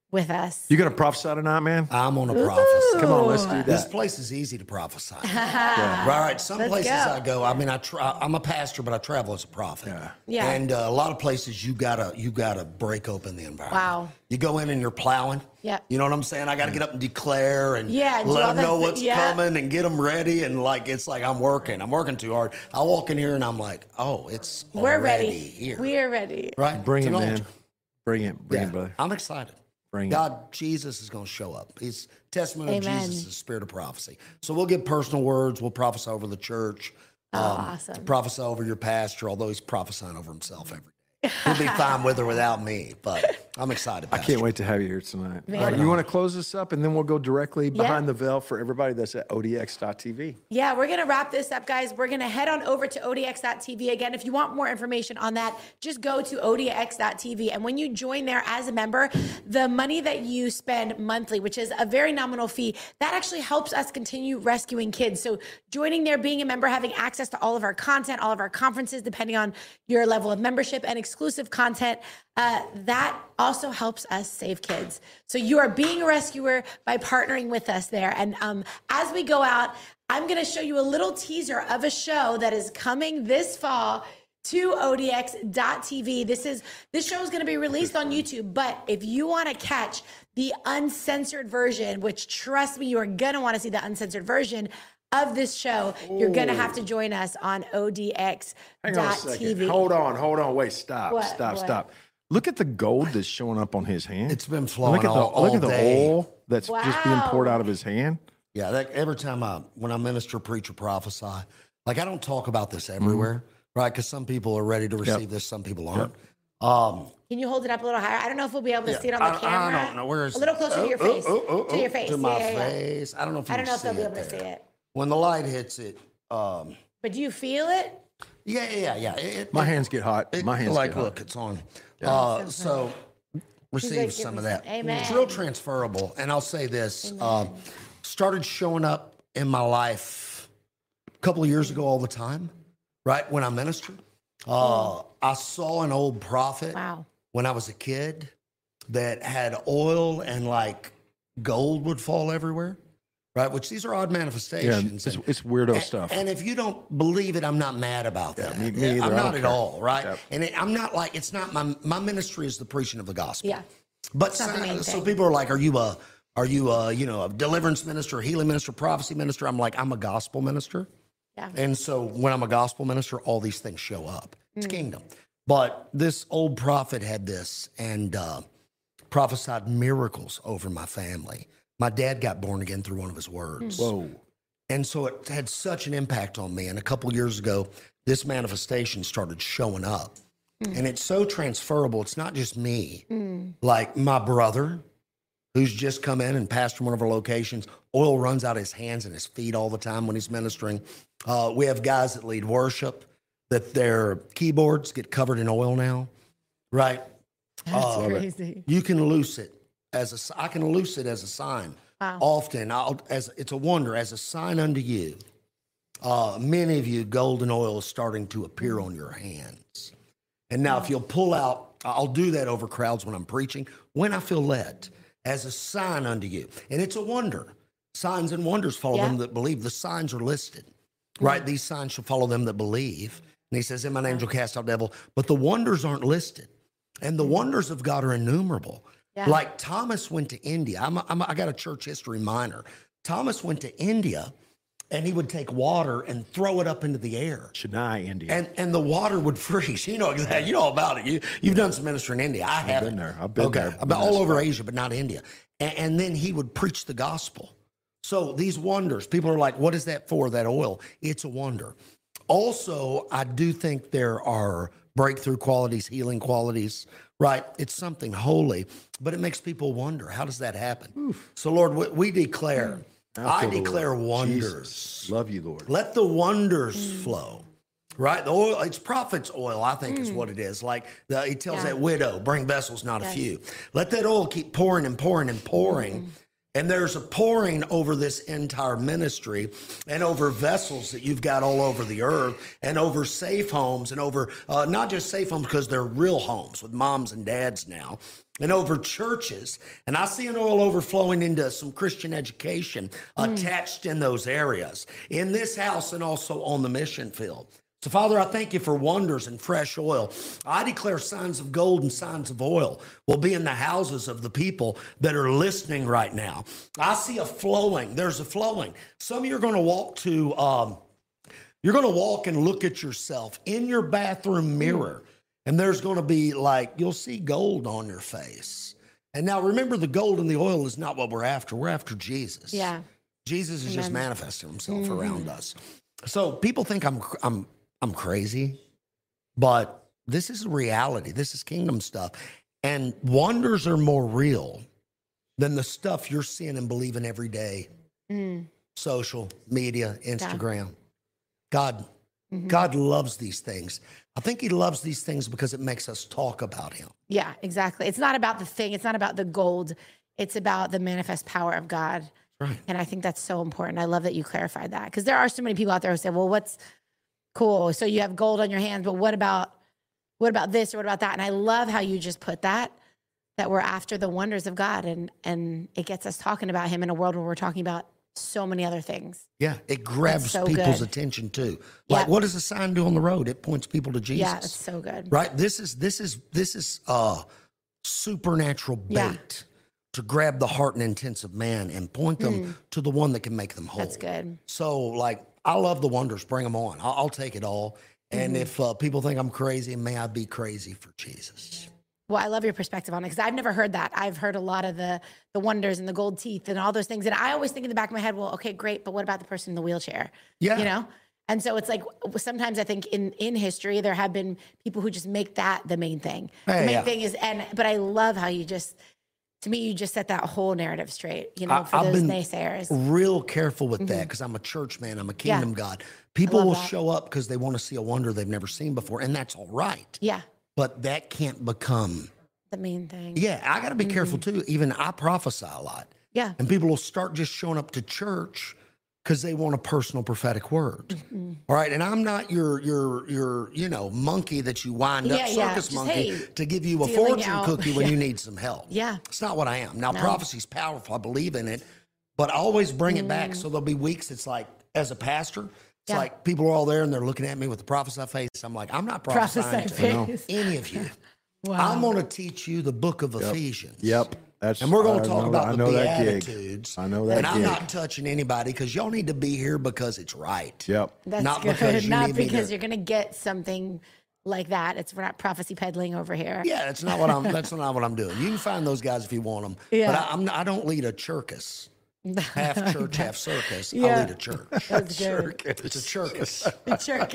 with us. You gonna prophesy tonight, man? I'm on a prophesy. Come on, let's do This that. place is easy to prophesy. yeah. Right, right. Some Let's places go. I go, I mean, I try, I'm a pastor, but I travel as a prophet. Yeah. Yeah. And uh, a lot of places you gotta you gotta break open the environment. Wow. You go in and you're plowing. Yeah. You know what I'm saying? I got to get up and declare and Yeah, and do let all them that know thi- what's yeah. coming and get them ready. And like it's like I'm working. I'm working too hard. I walk in here and I'm like, oh, it's We're already ready. here. We are ready. right. Bring It's it, an man. altar. Bring it, bring Yeah. it, brother. I'm excited. Bring it. God, Jesus is going to show up. He's testament of Amen. Jesus, the spirit of prophecy. So we'll give personal words. We'll prophesy over the church. Oh, um, awesome. Prophesy over your pastor, although he's prophesying over himself every day. He'll be fine with or without me, but I'm excited. I Pastor. can't wait to have you here tonight. Very All right, you cool. want to close this up, and then we'll go directly Yeah. behind the veil for everybody that's at O D X dot T V. Yeah, we're going to wrap this up, guys. We're going to head on over to O D X dot T V. Again, if you want more information on that, just go to O D X dot T V. And when you join there as a member, the money that you spend monthly, which is a very nominal fee, that actually helps us continue rescuing kids. So joining there, being a member, having access to all of our content, all of our conferences, depending on your level of membership, and exclusive content, uh, that also helps us save kids. So you are being a rescuer by partnering with us there. And um, as we go out, I'm going to show you a little teaser of a show that is coming this fall to O D X dot T V. This is this show is going to be released on YouTube, but if you want to catch the uncensored version, which trust me, you are going to want to see the uncensored version of this show, you're going to have to join us on O D X Hang on a dot second. T V. Hold on, hold on. Wait, stop, What? stop, What? stop. Look at the gold that's showing up on his hand. It's been flowing look at all, the, Look all at the day. oil that's just being poured Wow. out of his hand. Yeah, that, every time I, when I minister, preach, or prophesy, like I don't talk about this everywhere, right? Because some people are ready to receive this, some people aren't. Um, Can you hold it up a little higher? I don't know if we'll be able to see it on the I, camera. I don't know. Where is A little closer to your face. Oh, oh, oh, to your oh, face. To my Yeah, yeah, yeah. face. I don't know if you I don't know if can they'll be see able to it see there. it. When the light hits it, um, But do you feel it? yeah, yeah, yeah. It, it- My it- hands get hot. it- My hands like, get hot. look, it's on. Uh, so receive like, some give of me that. some. Amen. It's real transferable. And I'll say this: uh, started showing up in my life a couple of years ago all the time. Right when I ministered, uh, I saw an old prophet Wow. when I was a kid that had oil and like gold would fall everywhere. Right, which these are odd Yeah, manifestations. it's, And- it's weirdo and, stuff. and if you don't believe it, I'm not mad about that. me- me either. I'm I not don't at care. all, right? Yep. And it, I'm not like it's not my my ministry is the preaching of the gospel. Yeah. But not the so, main so thing. people are like, "Are you a are you a you know a deliverance minister, healing minister, prophecy minister?" I'm like, I'm a gospel minister. Yeah. And so when I'm a gospel minister, all these things show up. It's kingdom. But this old prophet had this and uh, prophesied miracles over my family. My dad got born again through one of his words. Whoa. And so it had such an impact on me. And a couple years ago, this manifestation started showing up. And it's so transferable. It's not just me. Like my brother, who's just come in and pastored one of our locations, oil runs out of his hands and his feet all the time when he's ministering. Uh, we have guys that lead worship, that their keyboards get covered in oil now, right? That's Uh, crazy. You can loose it as a. s- I can loose it as a sign. Wow. Often, I'll, as it's a wonder, as a sign unto you. Uh, many of you, golden oil is starting to appear on your hands. And now, if you'll pull out, I'll do that over crowds when I'm preaching, when I feel led, as a sign unto you. And it's a wonder. Signs and wonders follow Yeah. them that believe. The signs are listed, right? These signs shall follow them that believe. And he says, in my name shall cast out devil. But the wonders aren't listed. And the wonders of God are innumerable. Yeah. Like Thomas went to India. I'm a, I'm a, I got a church history minor. Thomas went to India and he would take water and throw it up into the air. Chennai, India. And and the water would freeze. You know exactly. You know about it. You you've done some ministry in India. I haven't. been there. I've been okay. there. I've been Been all there. over Asia, but not India. And, and then he would preach the gospel. So these wonders, people are like, "What is that for? That oil? It's a wonder." Also, I do think there are breakthrough qualities, healing qualities. Right? It's something holy, but it makes people wonder, how does that happen? So, Lord, we, we declare. I, feel the declare Lord. wonders. Jesus. Love you, Lord. Let the wonders flow. Right? The oil, it's prophet's oil, I think is what it is. Like the, he tells Yeah. that widow, bring vessels, not Yes. a few. Let that oil keep pouring and pouring and pouring. And there's a pouring over this entire ministry and over vessels that you've got all over the earth and over safe homes and over uh, not just safe homes because they're real homes with moms and dads now, and over churches. And I see an oil overflowing into some Christian education mm. attached in those areas, in this house and also on the mission field. So, Father, I thank you for wonders and fresh oil. I declare signs of gold and signs of oil will be in the houses of the people that are listening right now. I see a flowing. There's a flowing. Some of you are going to walk to, um, you're going to walk and look at yourself in your bathroom mirror, and there's going to be like, you'll see gold on your face. And now remember, the gold and the oil is not what we're after. We're after Jesus. Yeah. Jesus is Amen. just manifesting himself Mm-hmm. around us. So people think I'm, I'm, I'm crazy, but this is reality. This is kingdom stuff. And wonders are more real than the stuff you're seeing and believing every day. Mm. Social media, Instagram. Yeah. God, Mm-hmm. God loves these things. I think he loves these things because it makes us talk about him. Yeah, exactly. It's not about the thing. It's not about the gold. It's about the manifest power of God. Right. And I think that's so important. I love that you clarified that, because there are so many people out there who say, well, what's cool? So you have gold on your hands, but what about, what about this or what about that? And I love how you just put that, that we're after the wonders of God, and, and it gets us talking about him in a world where we're talking about so many other things. Yeah, it grabs so people's good. attention too. Like, Yeah. what does a sign do on the road? It points people to Jesus. Yeah, it's so good. Right? This is this is this is uh supernatural bait Yeah. to grab the heart and intents of man and point them to the one that can make them whole. That's good. So, like, I love the wonders. Bring them on. I'll, I'll take it all. And Mm-hmm. if uh, people think I'm crazy, may I be crazy for Jesus. Well, I love your perspective on it, because I've never heard that. I've heard a lot of the the wonders and the gold teeth and all those things. And I always think in the back of my head, well, okay, great, but what about the person in the wheelchair? Yeah. You know? And so it's like, sometimes I think in, in history, there have been people who just make that the main thing. Hey, the main yeah. thing is, and, but I love how you just, to me, you just set that whole narrative straight, you know, I- for I've those been naysayers. Real careful with that because I'm a church man. I'm a kingdom God. People love will that. show up because they want to see a wonder they've never seen before, and that's all right. Yeah. But that can't become. The main thing. Yeah, I got to be careful too. Even I prophesy a lot. Yeah. And people will start just showing up to church because they want a personal prophetic word. Mm-hmm. All right. And I'm not your, your, your, you know, monkey that you wind up, Yeah, yeah. circus Just, monkey, hey, to give you a dealing fortune out. cookie when Yeah. you need some help. Yeah. It's not what I am. Now, No. prophecy's powerful. I believe in it, but I always bring it Mm. back. So there'll be weeks it's like, as a pastor, it's Yeah. like people are all there and they're looking at me with the prophesy face. I'm like, I'm not prophesying Prophesy to face. any of you. Wow. I'm going to teach you the book of Ephesians. Yep. That's, And we're going I to talk know- about I the know that gig. Beatitudes. I know that And I'm gig. not touching anybody because y'all need to be here because it's right. Yep. That's not good. because you not need me because to- you're going to get something like that. It's, we're not prophecy peddling over here. Yeah, that's not what I'm. That's not what I'm doing. You can find those guys if you want them. Yeah. But I, I'm. I don't lead a circus. Half church, half circus. I Yeah. lead a church. That's good. It's a circus. Church.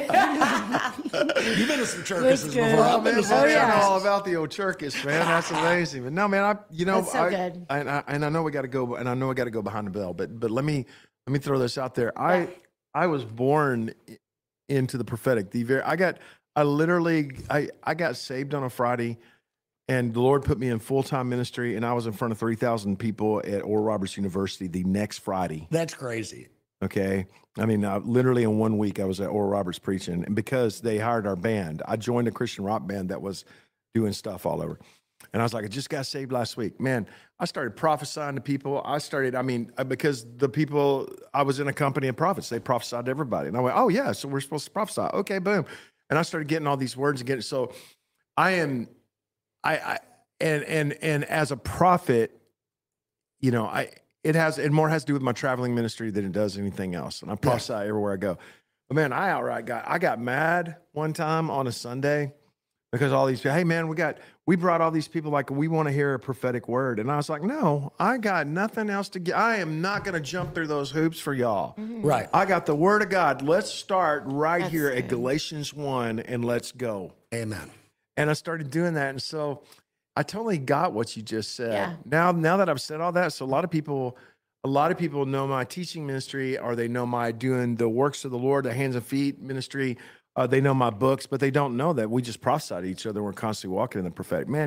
You've been to some circuses good. before. Oh, I've been man, to some Oh, I know yeah. all about the old circus, man. That's amazing. But no, man, I you know That's so I, good. And I and I know we got to go, and I know we got to go behind the bell. But but let me let me throw this out there. I Yeah. I was born i- into the prophetic. The very I got I literally I I got saved on a Friday, and the Lord put me in full time ministry, and I was in front of three thousand people at Oral Roberts University the next Friday. That's crazy. Okay. I mean, uh, literally in one week, I was at Oral Roberts preaching. And because they hired our band, I joined a Christian rock band that was doing stuff all over. And I was like, I just got saved last week. Man, I started prophesying to people. I started, I mean, uh, because the people, I was in a company of prophets, they prophesied to everybody. And I went, oh, yeah, so we're supposed to prophesy. Okay, boom. And I started getting all these words and getting, so I am, I, I and, and, and as a prophet, you know, I, It has, it more has to do with my traveling ministry than it does anything else. And I prophesy everywhere I go. But man, I outright got, I got mad one time on a Sunday because all these, hey man, we got, we brought all these people like, we want to hear a prophetic word. And I was like, no, I got nothing else to get. I am not going to jump through those hoops for y'all. Right. I got the word of God. Let's start right That's here at good. Galatians one and let's go. Amen. And I started doing that. And so I totally got what you just said. Yeah. Now, now that I've said all that, so a lot of people, a lot of people know my teaching ministry, or they know my doing the works of the Lord, the hands and feet ministry. Uh, they know my books, but they don't know that we just prophesy to each other. We're constantly walking in the prophetic. Man,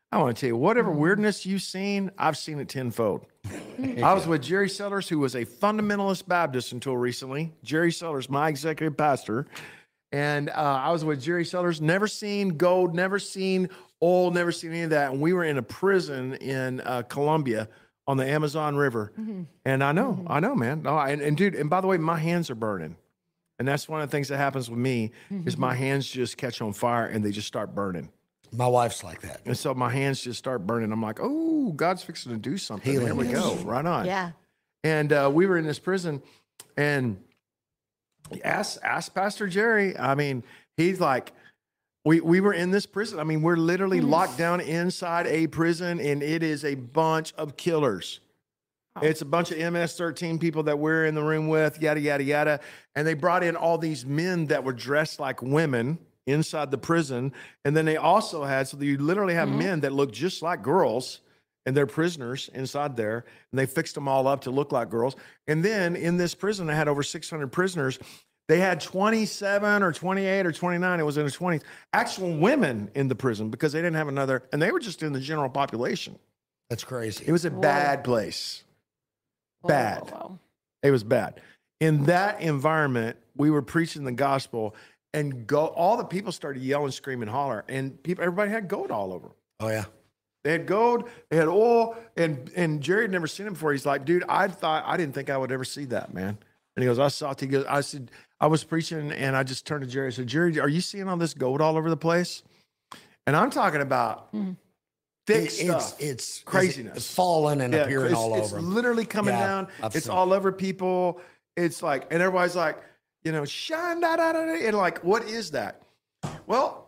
I want to tell you, whatever weirdness you've seen, I've seen it tenfold. I was with Jerry Sellers, who was a fundamentalist Baptist until recently. Jerry Sellers, my executive pastor. And uh, I was with Jerry Sellers, never seen gold, never seen oil, never seen any of that. And we were in a prison in uh, Colombia on the Amazon River. Mm-hmm. And I know, mm-hmm. I know, man. No, and, and dude, and by the way, my hands are burning. And that's one of the things that happens with me mm-hmm. is my hands just catch on fire and they just start burning. My wife's like that. And so my hands just start burning. I'm like, oh, God's fixing to do something. Healing. There we go. Right on. Yeah. And uh, we were in this prison and ask, ask Pastor Jerry. I mean, he's like, we, we were in this prison. I mean, we're literally locked down inside a prison and it is a bunch of killers. Oh. It's a bunch of M S thirteen people that we're in the room with, yada, yada, yada. And they brought in all these men that were dressed like women inside the prison. And then they also had, so you literally have mm-hmm. men that look just like girls and they're prisoners inside there. And they fixed them all up to look like girls. And then in this prison, they had over six hundred prisoners. They had twenty-seven or twenty-eight or twenty-nine. It was in the twenties, actual women in the prison because they didn't have another, and they were just in the general population. That's crazy. It was a Whoa. bad place. Bad. Whoa, whoa, whoa. It was bad. In that environment, we were preaching the gospel. And go, all the people started yelling, screaming, holler, and people, everybody had gold all over. Oh yeah, they had gold, they had oil, and and Jerry had never seen it before. He's like, dude, I thought I didn't think I would ever see that, man. And he goes, I saw it. He goes, I said, I was preaching, and I just turned to Jerry. I said, Jerry, are you seeing all this gold all over the place? And I'm talking about mm. thick it, stuff. It's, it's craziness, it's falling and yeah, appearing it's, all it's over. It's literally coming yeah, down. I've it's all it. over people. It's like, and everybody's like, you know, shine, da, da, da, da, and like, what is that? Well,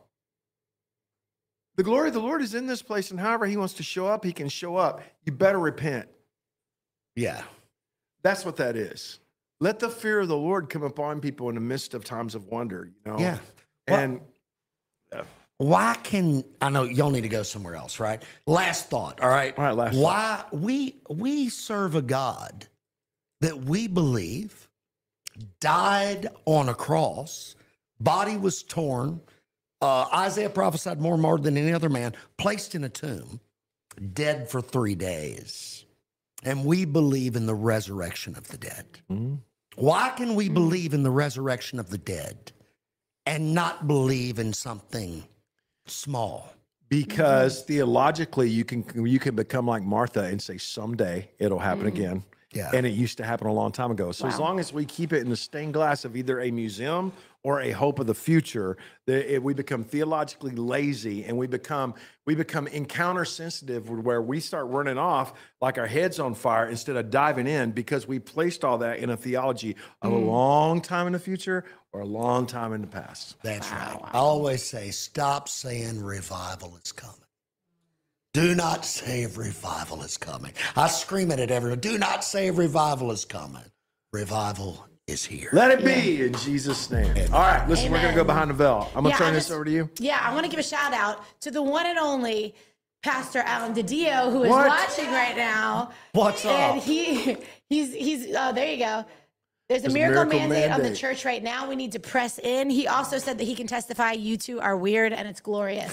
the glory of the Lord is in this place, and however he wants to show up, he can show up. You better repent. Yeah. That's what that is. Let the fear of the Lord come upon people in the midst of times of wonder, you know? Yeah. And well, uh, why can, I know y'all need to go somewhere else, right? Last thought, all right? All right, last why thought. we we serve a God that we believe died on a cross, body was torn, uh, Isaiah prophesied more and more than any other man, placed in a tomb, dead for three days. And we believe in the resurrection of the dead. Mm-hmm. Why can we believe in the resurrection of the dead and not believe in something small? Because mm-hmm. theologically, you can you can become like Martha and say, someday it'll happen mm-hmm. again. Yeah. And it used to happen a long time ago. So wow. as long as we keep it in the stained glass of either a museum or a hope of the future, that it, we become theologically lazy and we become we become encounter sensitive, where we start running off like our head's on fire instead of diving in, because we placed all that in a theology of mm. a long time in the future or a long time in the past. That's wow. right. I always say, stop saying revival is coming. Do not say revival is coming. I scream it at everyone. Do not say revival is coming. Revival is here. Let it be yeah. in Jesus' name. Amen. All right, listen, Amen. we're going to go behind the veil. I'm going to yeah, turn just, this over to you. Yeah, I want to give a shout out to the one and only Pastor Alan DiDio, who is what? watching right now. What's up? And he, he's, he's, oh, there you go. There's a There's miracle, a miracle mandate, mandate on the church right now. We need to press in. He also said that he can testify you two are weird and it's glorious.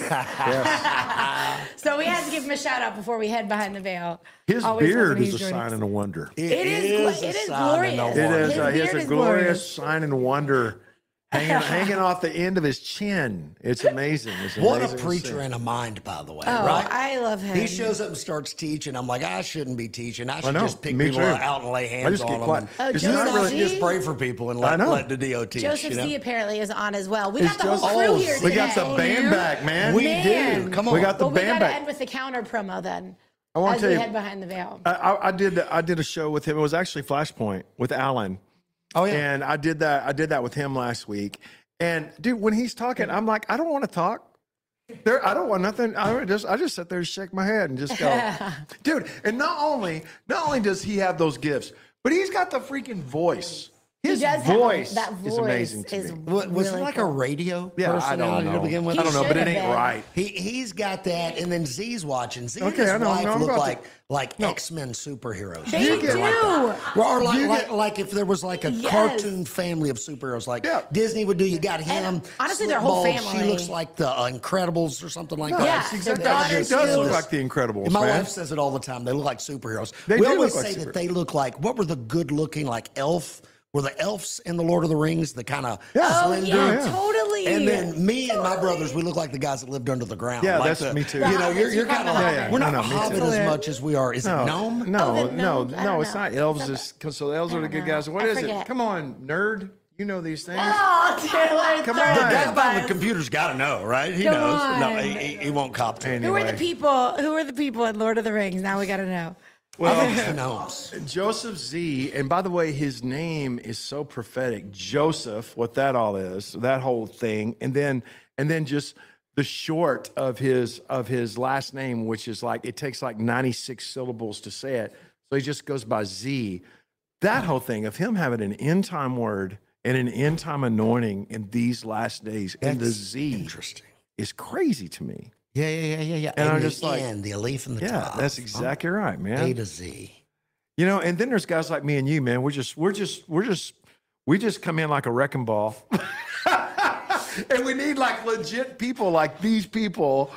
So we had to give him a shout out before we head behind the veil. His Always beard is a joining sign us. and a wonder. It, it is, it is glorious. It is, uh, he has a glorious glorious. sign and wonder hanging, hanging off the end of his chin. It's amazing. It's what amazing a preacher and a mind, by the way, oh, right? I love him. He shows up and starts teaching. I'm like, I shouldn't be teaching. I should I just pick Me people too. out and lay hands on them. And oh, it's Joseph not really C? just pray for people and let, let the D O teach. Joseph you know? C apparently is on as well. We It's got the whole Joseph- crew Oh, here We today. got the band back, man. We Man. do. Come on. We got the Well, we band got to back. end with the counter promo then. I want as to tell we you, head behind the veil. I, I, I did I did a show with him. It was actually Flashpoint with Alan. Oh, yeah. And I did that. I did that with him last week. And dude, when he's talking, I'm like, I don't want to talk. There, I don't want nothing. I just, I just sit there and shake my head and just go, dude. And not only, not only does he have those gifts, but he's got the freaking voice He His does have a- voice that voice is amazing to is me. Was, was really he like cool. a radio Yeah, I personality don't to know. begin with? I don't know, but it should ain't have been. right. He he's got that, and then Z's watching. Z and Okay, his I know, wife no, I'm look about to- like like X Men superheroes. They You do. get like Or like, You like, get- like if there was like a Yes. cartoon family of superheroes, like Yeah. Disney would do. You got him. And honestly, their whole Slipball, family. She looks like the uh, Incredibles or something like No, that. Yeah, it's their exactly. daughter It does too. look like the Incredibles, My man. wife says it all the time. They look like superheroes. They we do always look like say super- that they look like, what were the good-looking like elf? Were the elves in the Lord of the Rings the kind of Yeah. Oh, slender? yeah, yeah. totally. And then me and my Totally. brothers, we look like the guys that lived under the ground. Yeah, like that's the- me too. You know, you're, Hobbits, you're you call kind of them like, Hobbits. we're not No, no, me hobbit too. as much as we are. Is it No, gnome? no, Oh, the no, gnomes? I no. don't It's know. not elves. Is that It's because so the elves I are the don't good know. guys. What I is it? forget. Come on, nerd. You know these things. Oh, Taylor, Come sorry. on. The guy Buzz. behind the computer's got to know, right? He Come knows. No, on. he, he, he won't cop to it. Who are the Anyway. people? Who are the people in Lord of the Rings? Now we got to know. Well, the gnomes. Joseph Z, and by the way, his name is so prophetic. Joseph, what that all is, that whole thing, and then and then just the short of his of his last name, which is like it takes like ninety-six syllables to say it, so he just goes by Z. That whole thing of him having an end time word and an end time anointing in these last days, and the That's Z interesting. is crazy to me. Yeah, yeah, yeah, yeah, yeah. And I'm the just like- end, the Alif and the Yeah, Tav. that's exactly right, A man. to Z. You know, and then there's guys like me and you, man. We're just, we're just, we're just, we just come in like a wrecking ball. And we need like legit people like these people.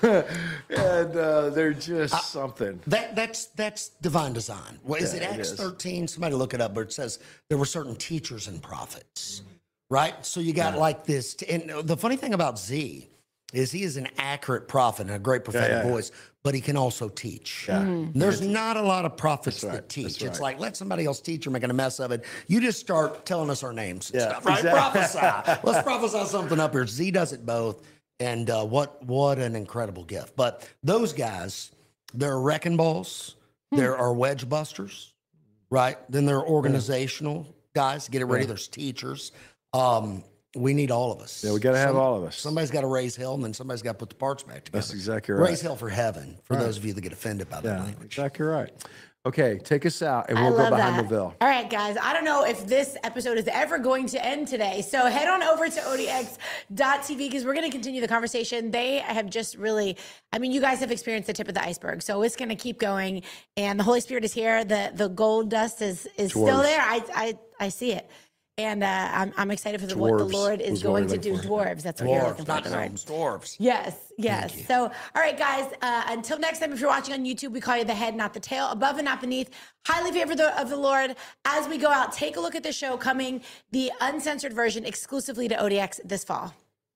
And uh, they're just something. That that's that's divine design. What is Yeah, it? it Acts is. thirteen. Somebody look it up, but it says there were certain teachers and prophets, right? So you got like this. And the funny thing about Z is he is an accurate prophet and a great prophetic yeah, yeah. voice, but he can also teach. Yeah. Mm. There's not a lot of prophets That's right, that teach. that's It's right. like let somebody else teach. You're making a mess of it. You just start telling us our names and Yeah, stuff, right? exactly. Prophesy. Let's prophesy something up here. Z does it both, and uh, what what an incredible gift. But those guys, they're wrecking balls. Hmm. There are wedge busters, right? Then there are organizational guys. Get it ready. There's teachers. Um, we need all of us. Yeah, we got to have Some- all of us. Somebody's got to raise hell, and then somebody's got to put the parts back together. That's exactly right. Raise hell for heaven. For those of you that get offended by that Yeah, language. exactly right. Okay, take us out, and I we'll go love behind that. the veil. All right, guys. I don't know if this episode is ever going to end today. So head on over to O D X dot T V because we're going to continue the conversation. They have just really, I mean, you guys have experienced the tip of the iceberg. So it's going to keep going. And the Holy Spirit is here. The the gold dust is is still Dwarves. there. I I, I see it. And uh, I'm, I'm excited for the, what the Dwarves Lord is was what going I'm to do. looking for. Dwarves. That's what you're looking Dwarves, for. not the word. gnomes, dwarves. Yes, yes. So, all right, guys, uh, until next time, if you're watching on YouTube, we call you the head, not the tail, above and not beneath, highly favored the- of the Lord. As we go out, take a look at the show coming, the uncensored version exclusively to O D X this fall.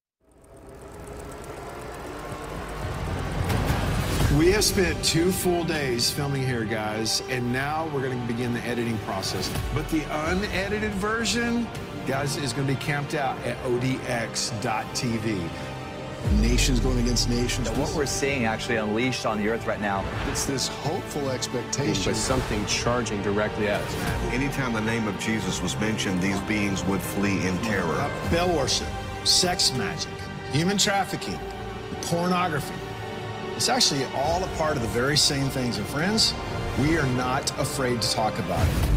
We have spent two full days filming here, guys, and now we're going to begin the editing process. But the unedited version, guys, is going to be camped out at O D X dot T V. Nations going against nations. What we're seeing actually unleashed on the earth right now. It's this hopeful expectation. But something charging directly at us. Anytime the name of Jesus was mentioned, these beings would flee in terror. Bell worship, sex magic, human trafficking, pornography. It's actually all a part of the very same things. And friends, we are not afraid to talk about it.